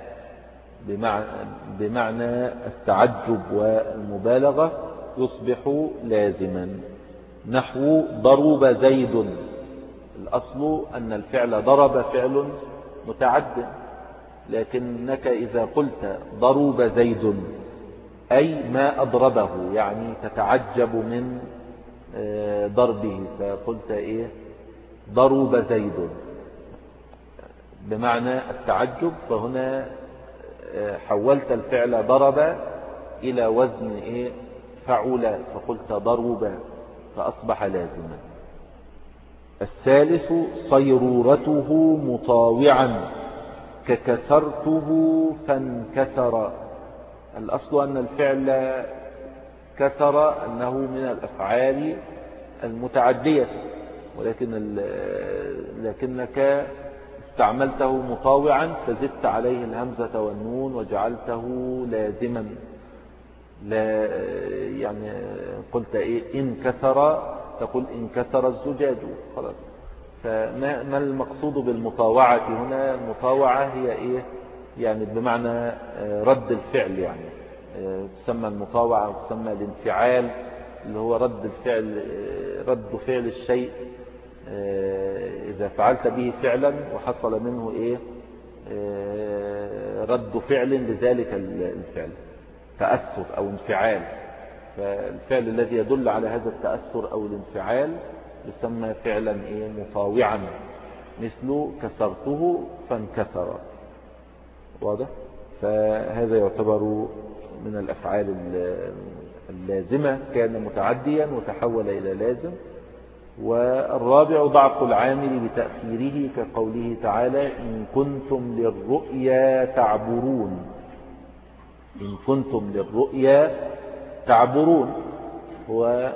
بمعنى التعجب والمبالغة يصبح لازما. نحو ضرب زيد، الأصل أن الفعل ضرب فعل متعد، لكنك إذا قلت ضرب زيد أي ما أضربه، يعني تتعجب من ضربه، فقلت ضرب زيد بمعنى التعجب، فهنا حولت الفعل ضرب إلى وزن فعل، فقلت ضرب فأصبح لازما. الثالث صيرورته مطاوعا ككسرته فانكسر. الأصل أن الفعل كسر أنه من الأفعال المتعدية، لكنك استعملته مطاوعا فزدت عليه الهمزة والنون وجعلته لازما، لا يعني قلت انكسر تقول انكسر الزجاج خلاص. فما المقصود بالمطاوعة هنا؟ المطاوعة هي يعني بمعنى رد الفعل، يعني تسمى المطاوعة وتسمى الانفعال، اللي هو رد فعل الشيء إذا فعلت به فعلا وحصل منه رد فعل لذلك الفعل، تأثر أو انفعال. فالفعل الذي يدل على هذا التأثر أو الانفعال يسمى فعلا مطاوعا، مثل كسرته فانكسر. واضح؟ فهذا يعتبر من الأفعال اللازمة، كان متعديا وتحول إلى لازم. والرابع ضعف العامل بتأخيره، كقوله تعالى إن كنتم للرؤيا تعبرون. إن كنتم للرؤيا تعبرون، هو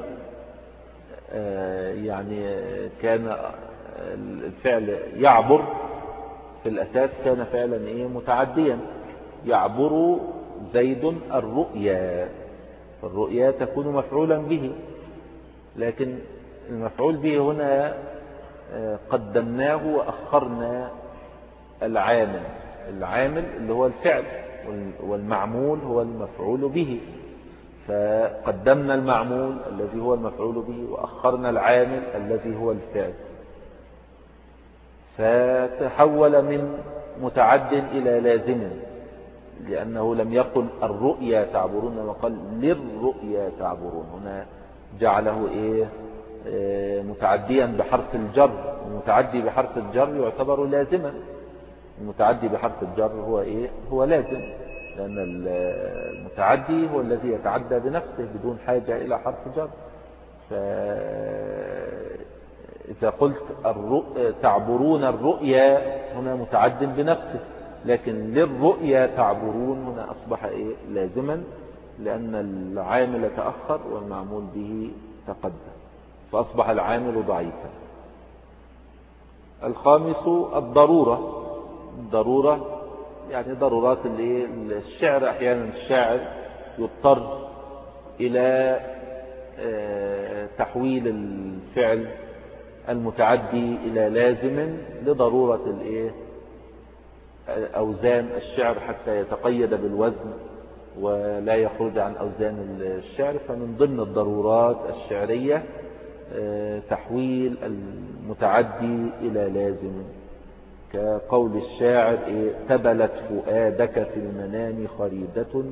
يعني كان الفعل يعبر في الأساس كان فعلا متعديا، يعبر زيد الرؤيا، الرؤيا تكون مفعولا به، لكن المفعول به هنا قدمناه وأخرنا العامل اللي هو الفعل، والمعمول هو المفعول به، فقدمنا المعمول الذي هو المفعول به وأخرنا العامل الذي هو الفعل، فتحول من متعد إلى لازم، لأنه لم يقل الرؤيا تعبرون وقال للرؤيا تعبرون. هنا جعله متعديا بحرف الجر، المتعدي بحرف الجر يعتبر لازما. المتعدي بحرف الجر هو لازم، لأن المتعدي هو الذي يتعدى بنفسه بدون حاجة إلى حرف جر. فإذا قلت تعبرون الرؤيا هنا متعد بنفسه، لكن للرؤيا تعبرون هنا أصبح لازما، لأن العامل تأخر والمعمول به تقدم، فأصبح العامل ضعيفا. الخامس الضرورة يعني ضرورات الشعر. أحيانا الشاعر يضطر إلى تحويل الفعل المتعدي إلى لازم لضرورة أوزان الشعر حتى يتقيد بالوزن ولا يخرج عن أوزان الشعر. فمن ضمن الضرورات الشعرية تحويل المتعدي إلى لازم، كقول الشاعر تبلت فؤادك في المنام خريدة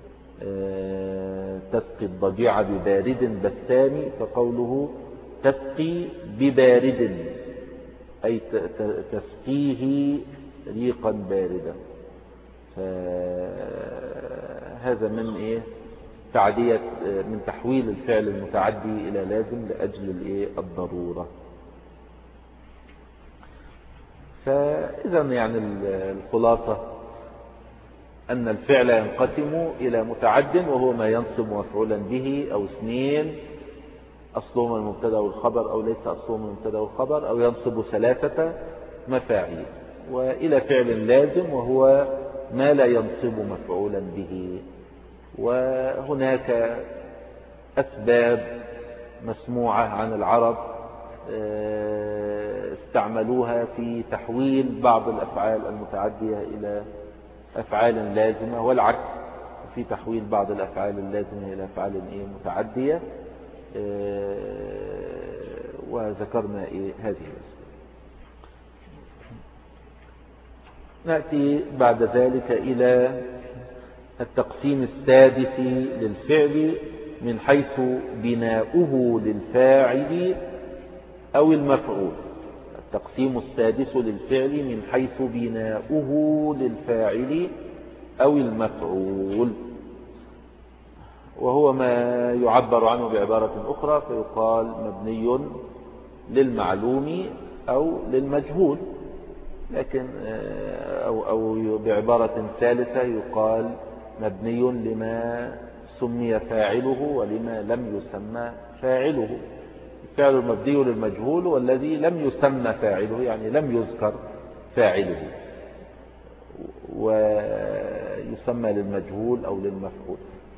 تسقي الضجيع ببارد بسام، فقوله تسقي ببارد أي تسقيه ريقا باردا. فهذا من تعدية من تحويل الفعل المتعدي إلى لازم لأجل الضرورة. فإذا يعني الخلاصة أن الفعل ينقسم إلى متعد وهو ما ينصب مفعولا به، أو اثنين أصلهما المبتدا والخبر، أو ليس أصلهما المبتدا والخبر، أو ينصب ثلاثة مفاعيل، وإلى فعل لازم وهو ما لا ينصب مفعولا به. وهناك أسباب مسموعة عن العرب استعملوها في تحويل بعض الأفعال المتعدية إلى أفعال لازمة، والعكس في تحويل بعض الأفعال اللازمة إلى أفعال متعدية، وذكرنا هذه الأسباب. نأتي بعد ذلك إلى التقسيم السادس للفعل من حيث بناؤه للفاعل أو المفعول. التقسيم السادس للفعل من حيث بناؤه للفاعل أو المفعول، وهو ما يعبر عنه بعبارة أخرى فيقال مبني للمعلوم أو للمجهول، لكن أو بعبارة ثالثة يقال مبني لما سمي فاعله ولما لم يسمى فاعله. الفعل المبني للمجهول والذي لم يسمى فاعله، يعني لم يذكر فاعله، ويسمى للمجهول أو للمفعول.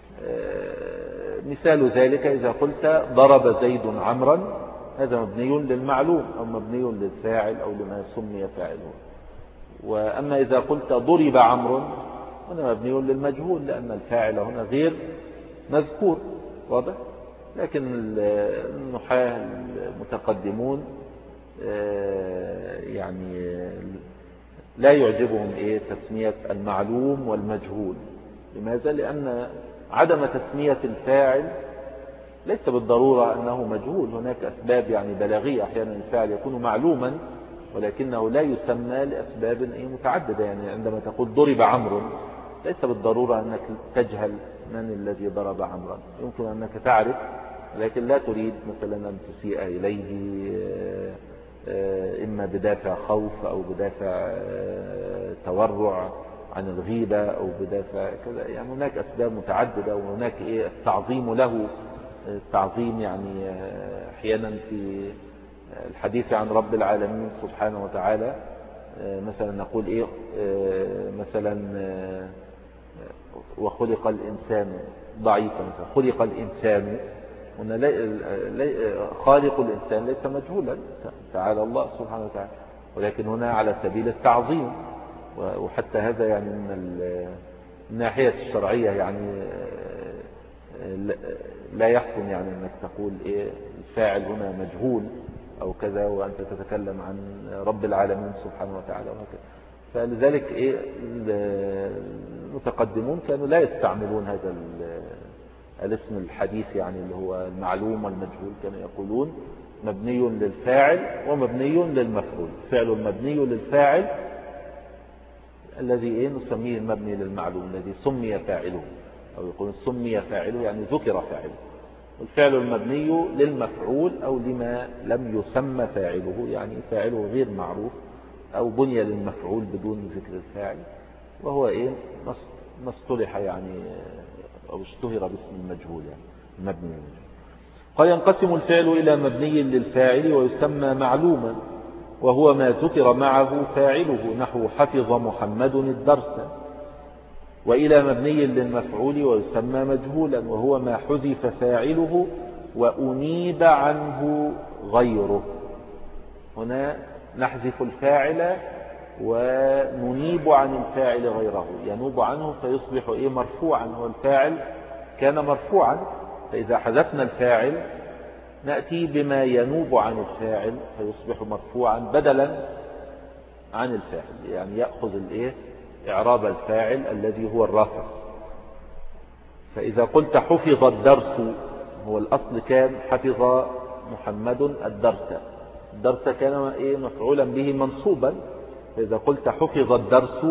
مثال ذلك إذا قلت ضرب زيد عمرا، هذا مبني للمعلوم أو مبني للفاعل أو لما سمي فاعله. وأما إذا قلت ضرب عمرو، هنا مبني للمجهول لأن الفاعل هنا غير مذكور، واضح. لكن النحاة المتقدمون يعني لا يعجبهم تسمية المعلوم والمجهول. لماذا؟ لأن عدم تسمية الفاعل ليس بالضرورة أنه مجهول. هناك أسباب يعني بلاغية، أحيانا الفاعل يكون معلوما ولكنه لا يسمى لأسباب متعددة. يعني عندما تقول ضرب عمرو ليس بالضرورة أنك تجهل من الذي ضرب عمرا، يمكن أنك تعرف لكن لا تريد مثلا أن تسيء إليه، إما بدافع خوف أو بدافع تورع عن الغيبة أو بدافع كذا. يعني هناك أسباب متعددة، وهناك التعظيم له، التعظيم يعني أحيانا في الحديث عن رب العالمين سبحانه وتعالى مثلا نقول مثلا وخلق الإنسان ضعيفا، مثلا خلق الإنسان، هنا خالق الإنسان ليس مجهولا تعالى الله سبحانه وتعالى، ولكن هنا على سبيل التعظيم. وحتى هذا يعني من الناحية الشرعية يعني لا يحسن يعني أنك تقول الفاعل هنا مجهول أو كذا وأنت تتكلم عن رب العالمين سبحانه وتعالى وهكذا. فلذلك المتقدمون كانوا لا يستعملون هذا الاسم الحديث يعني اللي هو المعلوم والمجهول، كانوا يقولون مبني للفاعل ومبني للمفعول. فعل المبني للفاعل الذي نسميه المبني للمعلوم الذي سمي فاعله، أو يقول سمي فاعله يعني ذكر فاعله. والفعل المبني للمفعول أو لما لم يسمى فاعله، يعني فاعله غير معروف أو بني للمفعول بدون ذكر الفاعل. وهو إيه ما اصطلح يعني أو اشتهر باسم المجهول يعني المبني للمجهول. قال ينقسم الفعل إلى مبني للفاعل ويسمى معلوما، وهو ما ذكر معه فاعله، نحو حفظ محمد الدرس. وإلى مبني للمفعول ويسمى مجهولا، وهو ما حذف فاعله وأنيب عنه غيره. هنا نحذف الفاعل وننيب عن الفاعل غيره، ينوب عنه فيصبح إيه مرفوعا، والفاعل كان مرفوعا، فإذا حذفنا الفاعل نأتي بما ينوب عن الفاعل فيصبح مرفوعا بدلا عن الفاعل، يعني يأخذ الإيه إعراب الفاعل الذي هو الرافع. فإذا قلت حفظ الدرس، هو الأصل كان حفظ محمد الدرس كان إيه مفعولا به منصوبا، فإذا قلت حفظ الدرس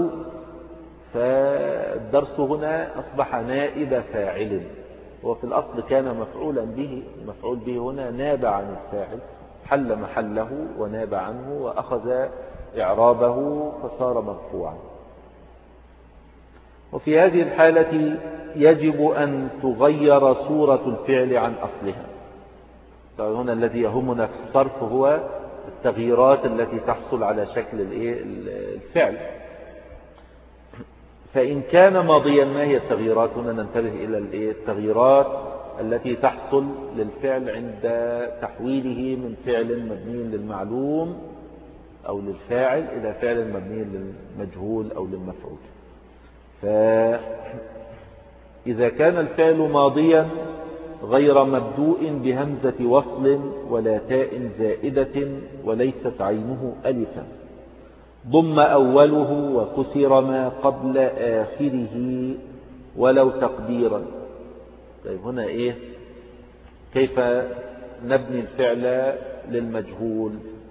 فالدرس هنا أصبح نائب فاعل، وفي الأصل كان مفعولا به، المفعول به هنا ناب عن الفاعل، حل محله وناب عنه وأخذ إعرابه فصار مرفوعا. وفي هذه الحالة يجب أن تغير صورة الفعل عن أصلها. هنا الذي يهمنا في الصرف هو التغييرات التي تحصل على شكل الفعل. فإن كان ماضيا، ما هي التغييرات؟ هنا ننتبه إلى التغييرات التي تحصل للفعل عند تحويله من فعل مبني للمعلوم أو للفاعل إلى فعل مبني للمجهول أو للمفعول. فإذا كان الفعل ماضيا غير مبدوء بهمزة وصل ولا تاء زائدة وليست عينه ألفا، ضم أوله وكسر ما قبل آخره ولو تقديرا. طيب هنا إيه؟ كيف نبني الفعل للمجهول؟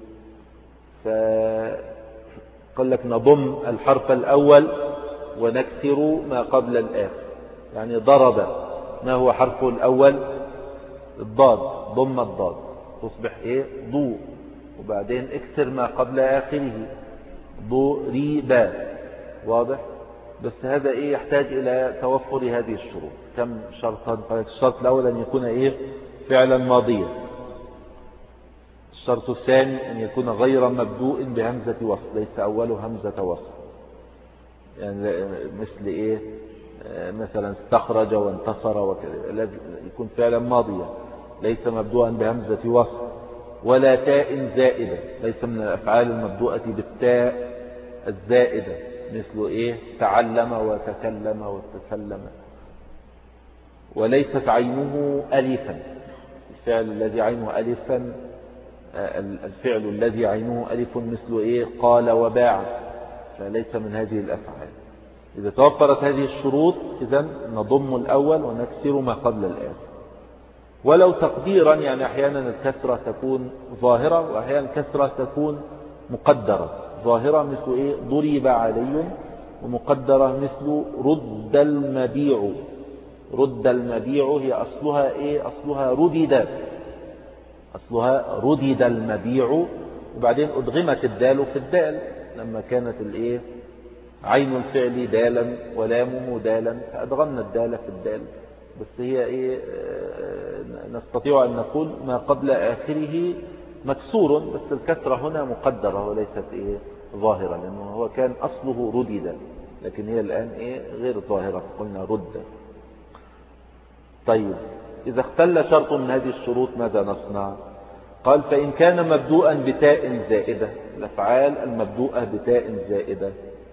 فقال لك نضم الحرف الأول ونكسر ما قبل الآخر. يعني ضرب، ما هو حرفه الأول؟ الضاد، ضم الضاد تصبح إيه؟ ضو، وبعدين اكسر ما قبل آخره ضريبا. واضح؟ بس هذا إيه؟ يحتاج إلى توفر هذه الشروط. كم شرطا؟ الشرط الأول أن يكون إيه؟ فعلا ماضيا. الشرط الثاني أن يكون غير مبدوء بهمزة وصل، ليس أوله همزة وصل، يعني مثل إيه؟ مثلا استخرج وانتصر وكذا، لازم يكون فعلا ماضيا ليس مبدوءا بهمزة وصل، ولا تاء زائدة، ليس من الأفعال المبدوءة بالتاء الزائدة، مثل إيه؟ تعلم وتكلم وتسلم. وليست عينه ألفا، الفعل الذي عينه ألفا، الفعل الذي عينه ألف مثل إيه؟ قال وباع، فليس من هذه الأفعال. إذا توفرت هذه الشروط إذن نضم الأول ونكسر ما قبل الآخر. ولو تقديرا، يعني أحيانا الكسرة تكون ظاهرة وأحيانا الكسرة تكون مقدرة. ظاهرة مثل إيه؟ ضرب علي، ومقدرة مثل رد المبيع. رد المبيع هي أصلها إيه؟ أصلها ردد، أصلها ردد المبيع، وبعدين أدغمت الدال في الدال لما كانت الإيه؟ عين الفعل دالا ولامه دالا، فأدغمنا الدال في الدال. بس هي إيه؟ نستطيع أن نقول ما قبل آخره مكسور، بس الكسرة هنا مقدرة وليست إيه؟ ظاهرة، لأنه هو كان أصله ردد، لكن هي الآن إيه؟ غير ظاهرة، قلنا رد. طيب إذا اختل شرط من هذه الشروط ماذا نصنع؟ قال فإن كان مبدوءا بتاء زائدة، الأفعال المبدوءة بتاء زائدة،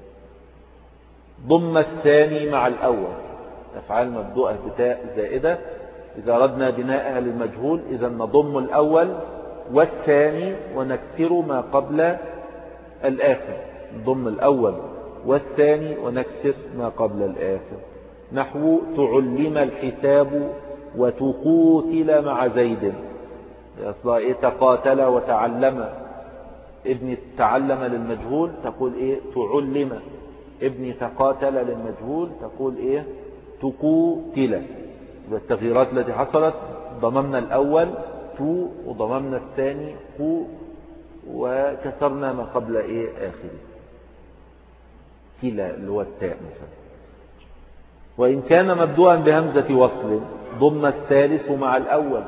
ضم الثاني مع الأول. أفعال مبدوءة بتاء زائدة إذا أردنا بناءها للمجهول إذا نضم الأول والثاني ونكسر ما قبل الآخر. نضم الأول والثاني ونكسر ما قبل الآخر، نحو تعلم الحساب وتقاتل مع زيد. أصلا إيه؟ تقاتل وتعلم. ابن تعلم للمجهول تقول إيه؟ تعلم. ابن تقاتل للمجهول تقول إيه؟ تقاتل. والتغييرات التي حصلت ضممنا الأول تو وضممنا الثاني قو وكسرنا ما قبل إيه؟ آخره. كلا اللي هو التاء مثلا. وإن كان مبدوءا بهمزة وصل ضم الثالث مع الأول.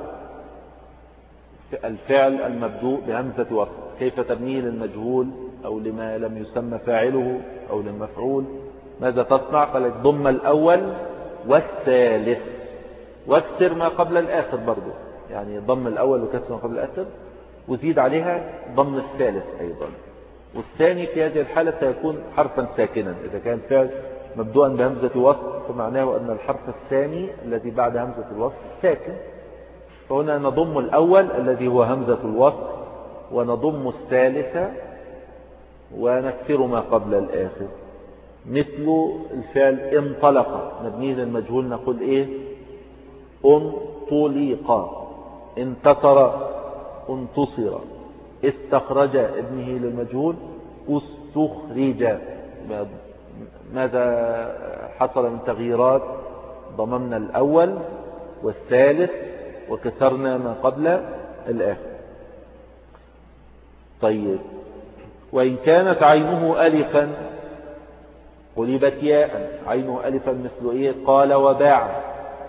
الفعل المبدوء بهمزة وصل كيف تبنيه للمجهول أو لما لم يسمى فاعله أو للمفعول؟ ماذا تصنع؟ قالت ضم الأول والثالث واكسر ما قبل الآخر برضو، يعني ضم الأول وكسر ما قبل الآخر، وزيد عليها ضم الثالث أيضا. والثاني في هذه الحالة سيكون حرفا ساكنا. إذا كان فعل مبدوءا بهمزة وصل فمعناه أن الحرف الثاني الذي بعد همزة الوصل ساكن، فهنا نضم الأول الذي هو همزة الوصل ونضم الثالث ونكسر ما قبل الآخر. مثل الفعل انطلق نبنيه للمجهول نقول إيه؟ انطلق. انتصر انتصر. استخرج ابنه للمجهول استخرج. ماذا حصل من تغييرات؟ ضممنا الأول والثالث وكسرنا ما قبل الآخر. طيب، وإن كانت عينه ألفا قلبت ياء. عينه ألفا مثل إيه؟ قال وباع.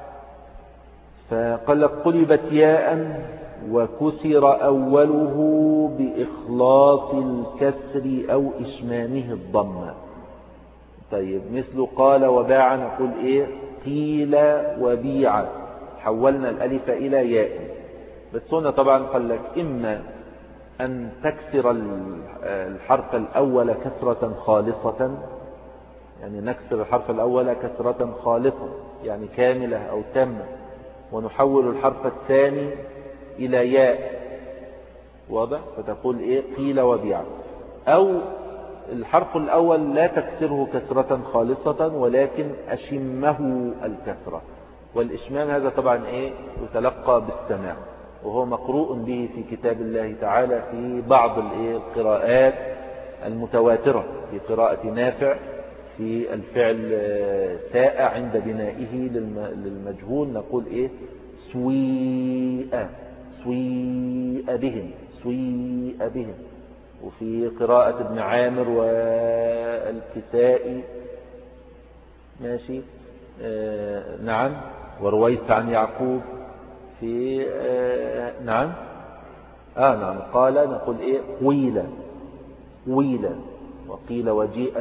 فقال قلبت ياء وكسر أوله بإخلاص الكسر أو إشمامه الضمة. طيب، مثل قال وباع نقول إيه؟ قيل وبيع. حولنا الألف إلى ياء. بس هنا طبعا قال لك إما أن تكسر الحرف الأول كسرة خالصة، يعني نكسر الحرف الأول كسرة خالصة يعني كاملة أو تامة، ونحول الحرف الثاني إلى ياء. واضح؟ فتقول إيه؟ قيل وبيع. أو الحرف الأول لا تكسره كسرة خالصة ولكن أشمه الكسرة. والإشمام هذا طبعا إيه؟ يتلقى بالسماع، وهو مقروء به في كتاب الله تعالى في بعض القراءات المتواترة. في قراءة نافع في الفعل ساء عند بنائه للمجهول نقول إيه؟ سويء. سويء بهم. سويء بهم. وفي قراءة ابن عامر والكسائي ماشي نعم، ورويت عن يعقوب في نعم نعم قال نقول إيه؟ قويلة. قويلة. وقيل وجيء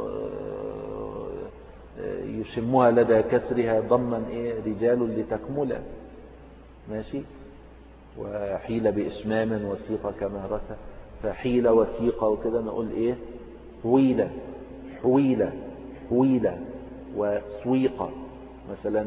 يشمها لدى كسرها ضما إيه؟ رجال لتكمل. ماشي. وحيل بإشمام وثيقة كما رثى، فحيل وثيقة وكذا نقول إيه؟ حويلة. حويلة. حويلة. وسويقة مثلا.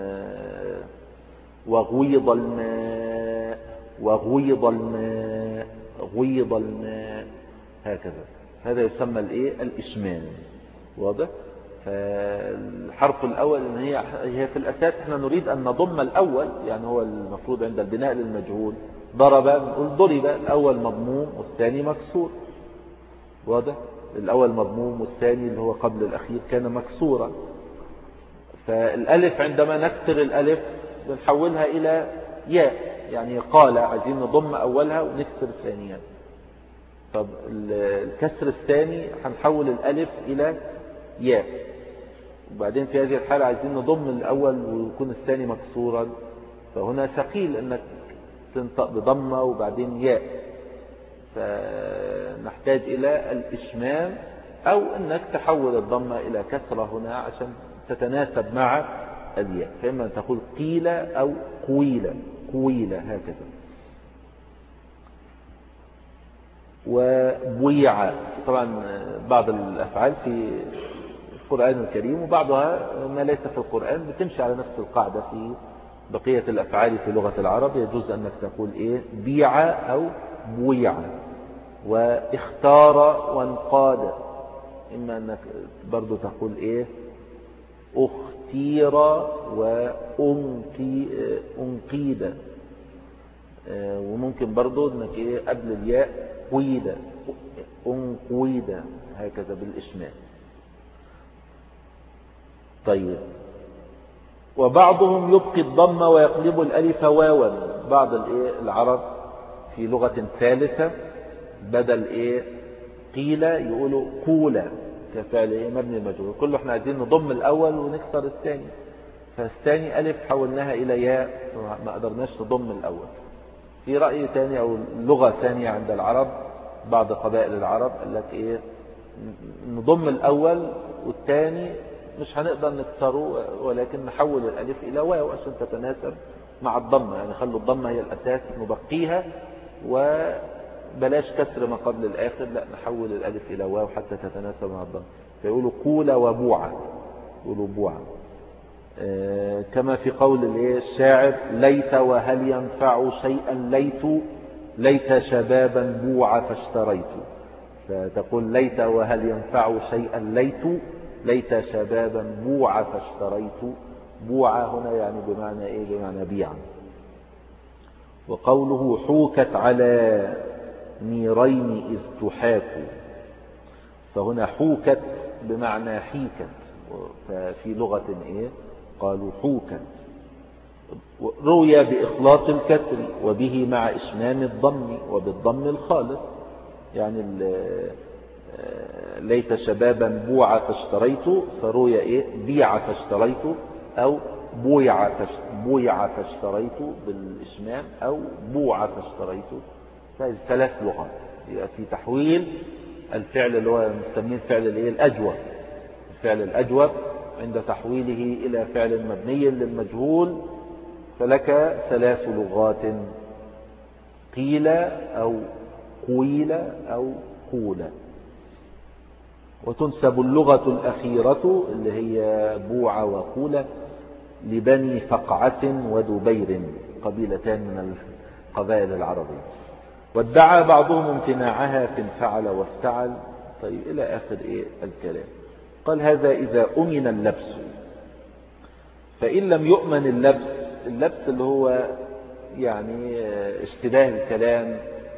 وغويض الماء. وغويض الماء. غويض الماء. هكذا. هذا يسمى الإيه؟ الإشمام. واضح؟ فالحرف الأول إن هي في الأساس احنا نريد أن نضم الأول، يعني هو المفروض عند البناء للمجهول ضرب نقول ضرب، الأول مضموم والثاني مكسور. واضح؟ الأول مضموم والثاني اللي هو قبل الأخير كان مكسورا. فالألف عندما نكسر الألف بنحولها إلى ياء، يعني قال عايزين نضم أولها ونكسر ثانيا. طب الكسر الثاني هنحول الألف إلى ياء، وبعدين في هذه الحالة عايزين نضم الأول ويكون الثاني مكسورا، فهنا ثقيل أنك تنطق بضمة وبعدين ياء، فنحتاج إلى الإشمام أو أنك تحول الضمة إلى كسرة هنا عشان تتناسب مع الياء. فإما أن تقول قيل أو قويلة. قويلة هكذا. وبويع طبعا بعض الأفعال في القرآن الكريم وبعضها ما ليس في القرآن بتمشي على نفس القاعدة في بقية الأفعال في لغة العرب. يجوز أنك تقول إيه؟ بيع أو بويع. واختار وانقاد، إما أنك برضو تقول إيه؟ اختير وانقيد. وممكن برضو أنك إيه؟ قبل الياء قويدة. انقويدة هكذا بالإشمام. طيب، وبعضهم يبقي الضم ويقلب الألف واوا. بعض العرب في لغة ثالثة بدل قيل يقولوا قولة، كفعل إيه مبني المجهول. كله احنا عايزين نضم الأول ونكسر الثاني، فالثاني ألف حولناها إلى ياء، ما قدرناش نضم الأول. في رأي ثاني أو لغة ثانية عند العرب، بعض قبائل العرب قال لك إيه نضم الأول والثاني مش هنقدر نكسره، ولكن نحول الألف إلى واو عشان تتناسب مع الضمة، يعني خلوا الضمة هي الأساس نبقيها وبلاش كسر ما قبل الآخر، لا نحول الألف إلى واو حتى تتناسب مع الضمة. فيقولوا قول وبوعة، يقولوا بوعة. كما في قول الشاعر ليت وهل ينفع شيئا ليت شبابا بوعة فاشتريت، فتقول ليت وهل ينفع شيئا ليت شبابا بوعة فاشتريت. بوعة هنا يعني بمعنى إيه؟ بمعنى بيعا. وقوله حوكت على نيرين إذ تحاكوا، فهنا حوكت بمعنى حيكت، ففي لغة إيه قالوا حوكت. روي بإخلاص الكسر وبه مع إشمام الضم وبالضم الخالص، يعني ليت شبابا بوعة فاشتريت، فروي إيه بيع فاشتريت أو بويع فاشتريت بالإشمام أو بوعة فاشتريت. فهذه ثلاث لغات. يبقى في تحويل الفعل اللي هو نسميه الفعل الأجوب، الفعل الأجوب عند تحويله إلى فعل مبني للمجهول فلك ثلاث لغات: قيل أو قويل أو قول. وتنسب اللغة الأخيرة اللي هي بوع وقول لبني فقعة ودبير، قبيلتان من القبائل العربية. وادعى بعضهم امتناعها في انفعل وافتعل. طيب إلى آخر الكلام. قال هذا إذا أمن اللبس، فإن لم يؤمن اللبس اللي هو يعني اشتباه الكلام،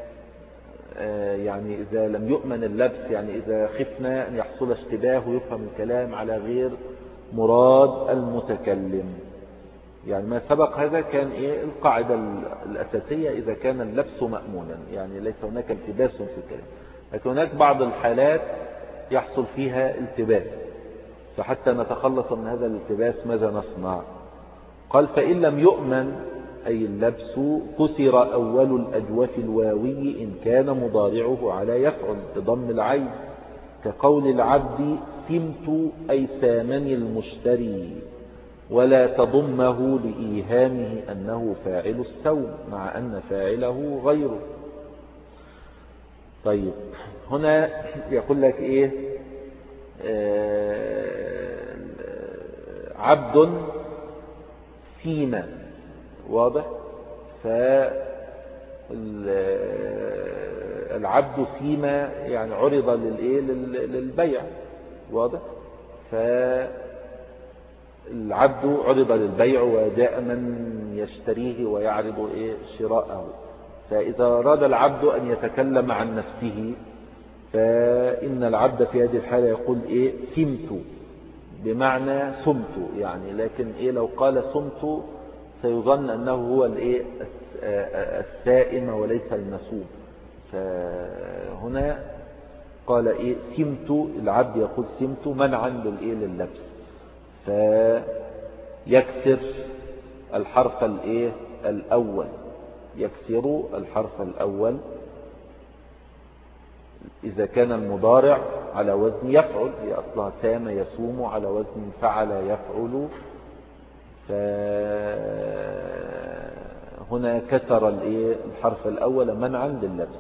يعني إذا لم يؤمن اللبس يعني إذا خفنا أن يحصل اشتباه ويفهم الكلام على غير مراد المتكلم. يعني ما سبق هذا كان القاعدة الأساسية إذا كان اللبس مأمونا، يعني ليس هناك التباس في الكلام، لكن هناك بعض الحالات يحصل فيها التباس، فحتى نتخلص من هذا الالتباس ماذا نصنع؟ قال فإن لم يؤمن أي اللبس كسر أول الأجوف الواوي إن كان مضارعه على يفعل بضم العين، كقول العبد سمت أي سامني المشتري، ولا تضمه لإيهامه أنه فاعل السوم مع أن فاعله غيره. طيب هنا يقول لك عبد سيما، واضح؟ فالعبد سيما يعني عرض للبيع، واضح؟ فالعبد عرض للبيع وجاء من يشتريه ويعرض شراءه، فإذا أراد العبد أن يتكلم عن نفسه فإن العبد في هذه الحالة يقول سمت بمعنى سمت، يعني لكن لو قال سمت سيظن أنه هو السائم وليس المسوم. فهنا قال سمت، العبد يقول سمت منعا لللبس، فيكسر الحرف الأول، يكسر الحرف الأول إذا كان المضارع على وزن يفعل، هي أصلها سام يسوم على وزن فعل يفعل، فهنا كسر الحرف الأول منعا لللبس.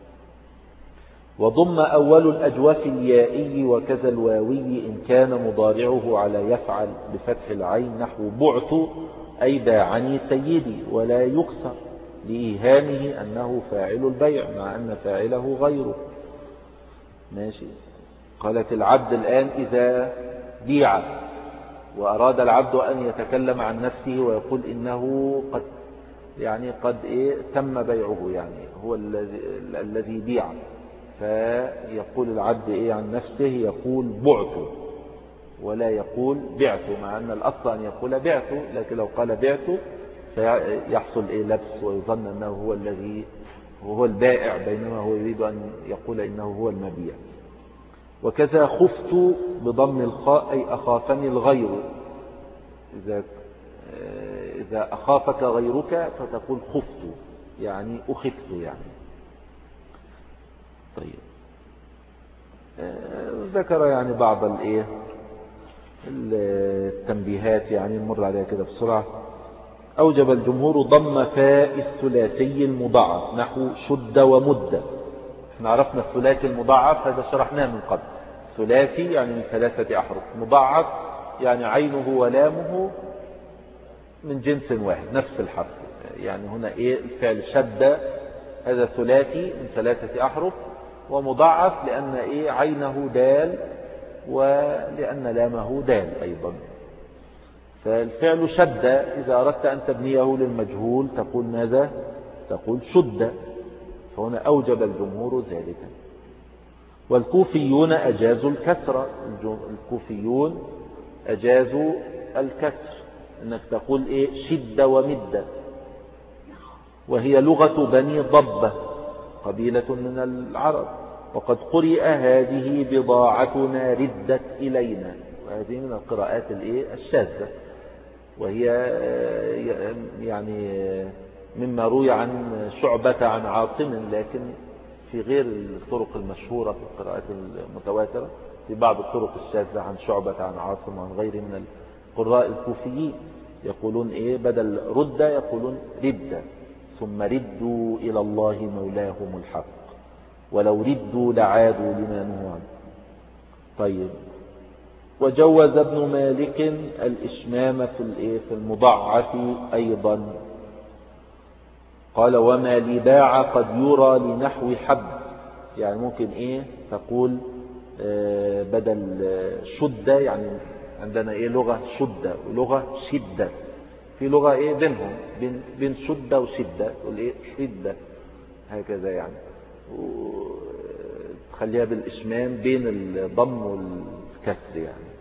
وضم أول الأجواف اليائي وكذا الواوي إن كان مضارعه على يفعل بفتح العين، نحو بعت أي باعني سيدي، ولا يكسر لإيهامه أنه فاعل البيع مع أن فاعله غيره. ماشي. قالت العبد الآن إذا بيع وأراد العبد أن يتكلم عن نفسه ويقول إنه قد تم بيعه، يعني هو الذي بيع، فيقول العبد عن نفسه يقول بعت ولا يقول بعت، مع أن الأصل أن يقول بعت، لكن لو قال بعت سيحصل لبس ويظن أنه هو البائع، بينما هو يريد أن يقول إنه هو المبيع. وكذا خفت بضم الخاء أي أخافني الغير، إذا أخافك غيرك فتقول خفت يعني أخفت يعني. طيب ذكر يعني بعض التنبيهات يعني نمر عليها كده بسرعة. أوجب الجمهور ضم فاء الثلاثي المضاعف نحو شد ومد. احنا عرفنا الثلاثي المضاعف هذا شرحناه من قبل. ثلاثي يعني من 3 أحرف، مضاعف يعني عينه ولامه من جنس واحد نفس الحرف. يعني هنا الفعل شد هذا ثلاثي من 3 أحرف، ومضاعف لأن عينه دال ولأن لامه دال أيضا. فالفعل شد إذا أردت أن تبنيه للمجهول تقول ماذا؟ تقول شد. فهنا أوجب الجمهور ذلك. والكوفيون أجازوا الكسر، الكوفيون أجازوا الكسر، أنك تقول شد ومد، وهي لغة بني ضبة قبيلة من العرب. وقد قرئ هذه بضاعتنا ردت إلينا، وهذه من القراءات الشاذة، وهي يعني مما روي عن شعبة عن عاصم، لكن في غير الطرق المشهورة في القراءات المتواترة، في بعض الطرق الشاذة عن شعبة عن عاصم وعن غيره من القراء الكوفيين يقولون بدل رد يقولون رد، ثم ردوا إلى الله مولاهم الحق ولو ردوا لعادوا لما نهوا عنه. طيب وجوز ابن مالك الإشمام في المضاعف أيضا. قال وما لباع قد يرى لنحو حب، يعني ممكن تقول بدل شد، يعني عندنا لغة شدة ولغة شدة، في لغة بينهم بين شدة وشدة تقول شدة هكذا يعني، وتخليها بالإشمام بين الضم والكسر يعني.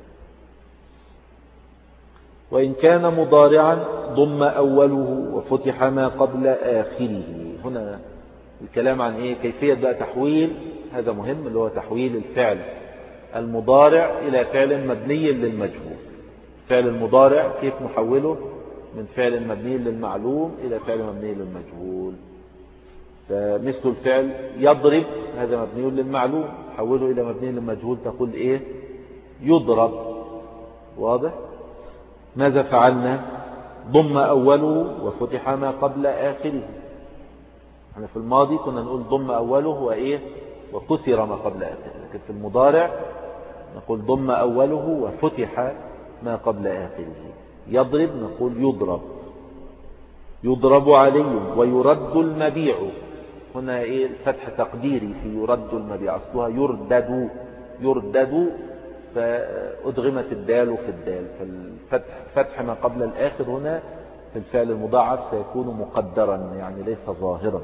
وإن كان مضارعا ضم أوله وفتح ما قبل آخره. هنا الكلام عن كيفية بقى تحويل، هذا مهم، اللي هو تحويل الفعل المضارع إلى فعل مبني للمجهول. فعل المضارع كيف نحوله من فعل مبني للمعلوم إلى فعل مبني للمجهول. فمثل الفعل يضرب هذا مبني للمعلوم، حوله إلى مبني للمجهول تقول يضرب. واضح؟ ماذا فعلنا؟ ضم أوله وفتح ما قبل آخره. احنا في الماضي كنا نقول ضم أوله وكسر ما قبل آخره، لكن في المضارع نقول ضم أوله وفتح ما قبل آخره. يضرب نقول يضرب. يضرب علي ويرد المبيع. هنا الفتح تقديري في يرد المبيع، أصلها يردد فأدغمت الدال في الدال، فالفتح ما قبل الآخر هنا في الفعل المضاعف سيكون مقدرا يعني ليس ظاهرا.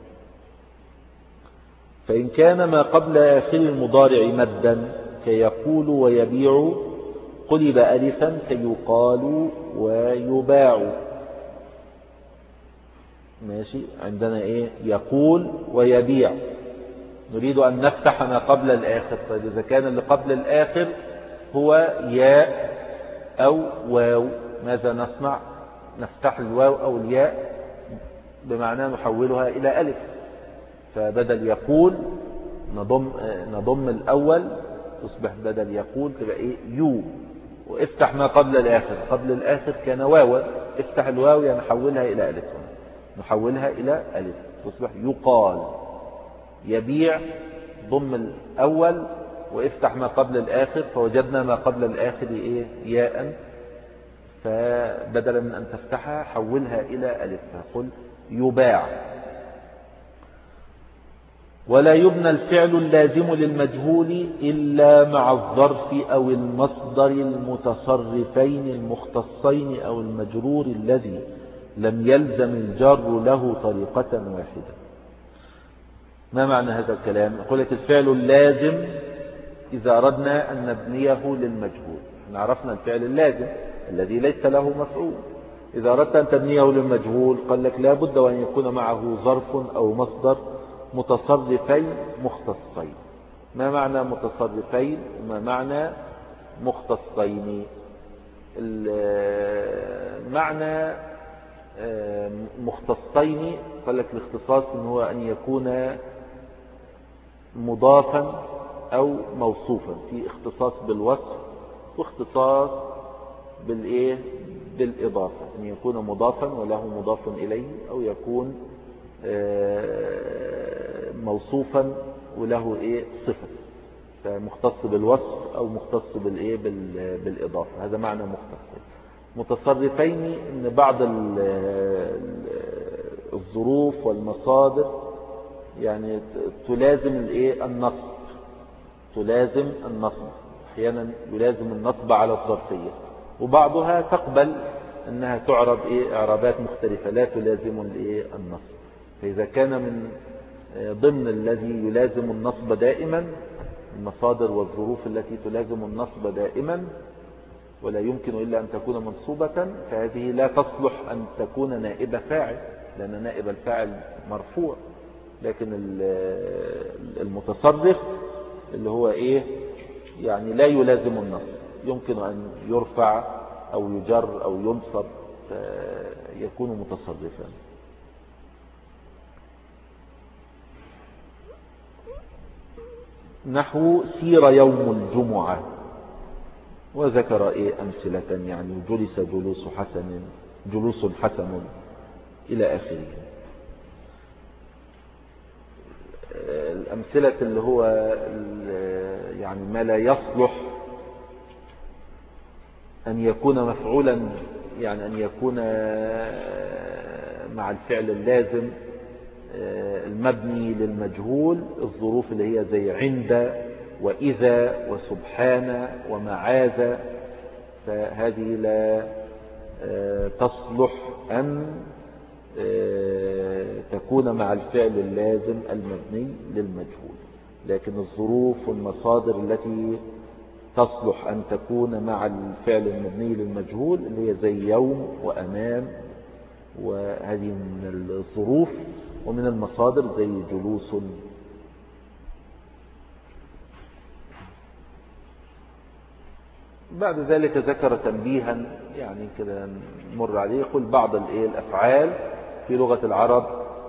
فإن كان ما قبل آخر المضارع مدا كيقول ويبيع قلب ألفا كيقال ويباع. ماشي، عندنا يقول ويبيع، نريد أن نفتح ما قبل الآخر. طيب إذا كان اللي قبل الآخر هو ياء أو واو ماذا نصنع؟ نفتح الواو أو الياء بمعنى نحولها إلى ألف. فبدل يقول نضم الأول تصبح بدل يقول تبقى يو، وافتح ما قبل الآخر. قبل الآخر كان واوا، افتح الواو يعني نحولها إلى ألف، نحولها إلى ألف تصبح يقال. يبيع ضم الأول وافتح ما قبل الآخر، فوجدنا ما قبل الآخر ياء، فبدلا من أن تفتحها حولها إلى ألف فقل يباع. ولا يبنى الفعل اللازم للمجهول إلا مع الظرف أو المصدر المتصرفين المختصين أو المجرور الذي لم يلزم الجر له طريقة واحدة. ما معنى هذا الكلام؟ يقول لك الفعل اللازم إذا أردنا أن نبنيه للمجهول. احنا عرفنا الفعل اللازم الذي ليس له مفعول. إذا أردت أن تبنيه للمجهول قال لك لا بد وأن يكون معه ظرف أو مصدر متصرفين مختصين. ما معنى متصرفين وما معنى مختصين؟ المعنى مختصين قال لك الاختصاص إن هو أن يكون مضافا أو موصوفا، في اختصاص بالوصف واختصاص بالإضافة، أن يكون مضافا وله مضاف إليه، أو يكون موصوفا وله صفة، فمختص بالوصف أو مختص بالإضافة. هذا معنى مختص. متصرفين إن بعض الظروف والمصادر يعني تلازم النصب، تلازم النصب، أحيانا يلازم النصب على الظرفية، وبعضها تقبل أنها تعرب إعرابات مختلفة لا تلازم النصب. فإذا كان من ضمن الذي يلازم النصب دائما المصادر والظروف التي تلازم النصب دائما ولا يمكن إلا أن تكون منصوبة، فهذه لا تصلح أن تكون نائب فاعل، لأن نائب الفاعل مرفوع. لكن المتصرف اللي هو يعني لا يلازم النصب، يمكن أن يرفع أو يجر أو ينصب، فيكون متصرفا. نحو سير يوم الجمعة، وذكر أمثلة، يعني جلس جلوس حسن إلى آخره. الأمثلة اللي هو يعني ما لا يصلح أن يكون مفعولا، يعني أن يكون مع الفعل اللازم المبني للمجهول، الظروف اللي هي زي عند وإذا وسبحان ومعاذ، فهذه لا تصلح أن تكون مع الفعل اللازم المبني للمجهول. لكن الظروف والمصادر التي تصلح أن تكون مع الفعل المبني للمجهول اللي هي زي يوم وأمام، وهذه من الظروف، ومن المصادر زي جلوس. بعد ذلك ذكر تنبيها يعني كده نمر عليه، يقول بعض الأفعال في لغة العرب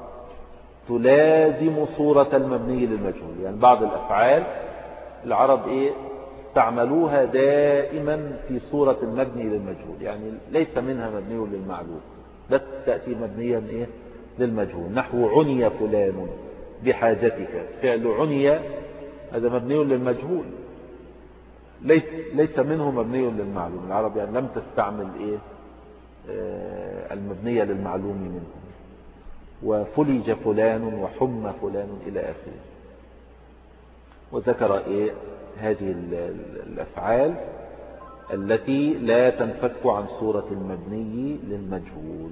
تلازم صورة المبني للمجهول. يعني بعض الأفعال العرب استعملوها دائما في صورة المبني للمجهول، يعني ليس منها مبني للمعلوم، بس تأتي مبنيا للمجهول. نحو عني فلان بحاجتك، فعل عني هذا مبني للمجهول، ليس منه مبني للمعلوم. العرب يعني لم تستعمل المبنية للمعلوم منه. وفلج فلان وحم فلان إلى آخره. وذكر هذه الأفعال التي لا تنفك عن صورة المبني للمجهول.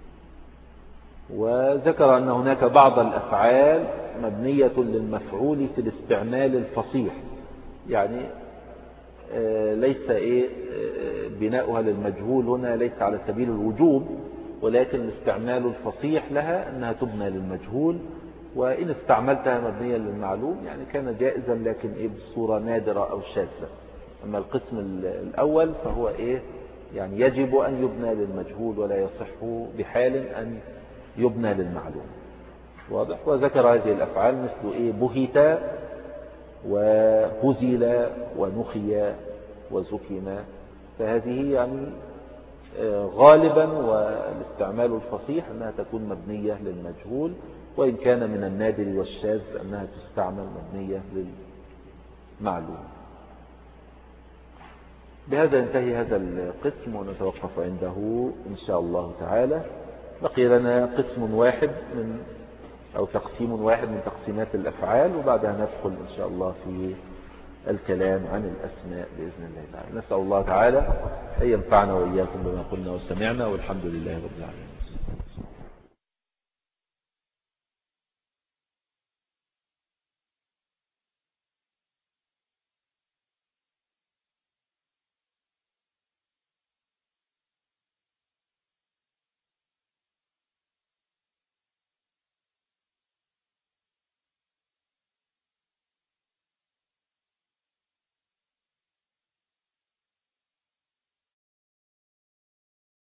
وذكر أن هناك بعض الأفعال مبنية للمفعول في الاستعمال الفصيح، يعني ليس بناؤها للمجهول هنا ليس على سبيل الوجوب، ولكن الاستعمال الفصيح لها أنها تبنى للمجهول، وإن استعملتها مبنيا للمعلوم يعني كان جائزا، لكن بصورة نادرة أو شاذة. أما القسم الأول فهو يعني يجب أن يبنى للمجهول ولا يصح بحال أن يبنى للمعلوم. واضح. وذكر هذه الأفعال مثل بهت وهزل ونخي وزكم، فهذه يعني غالبا والاستعمال الفصيح أنها تكون مبنية للمجهول، وإن كان من النادر والشاذ أنها تستعمل مبنية للمعلوم. بهذا ينتهي هذا القسم ونتوقف عنده إن شاء الله تعالى. بقي لنا قسم واحد أو تقسيم واحد من تقسيمات الأفعال، وبعدها ندخل إن شاء الله في الكلام عن الأسماء بإذن الله تعالى. نسأل الله تعالى أن ينفعنا وإياكم بما قلنا وسمعنا، والحمد لله رب العالمين.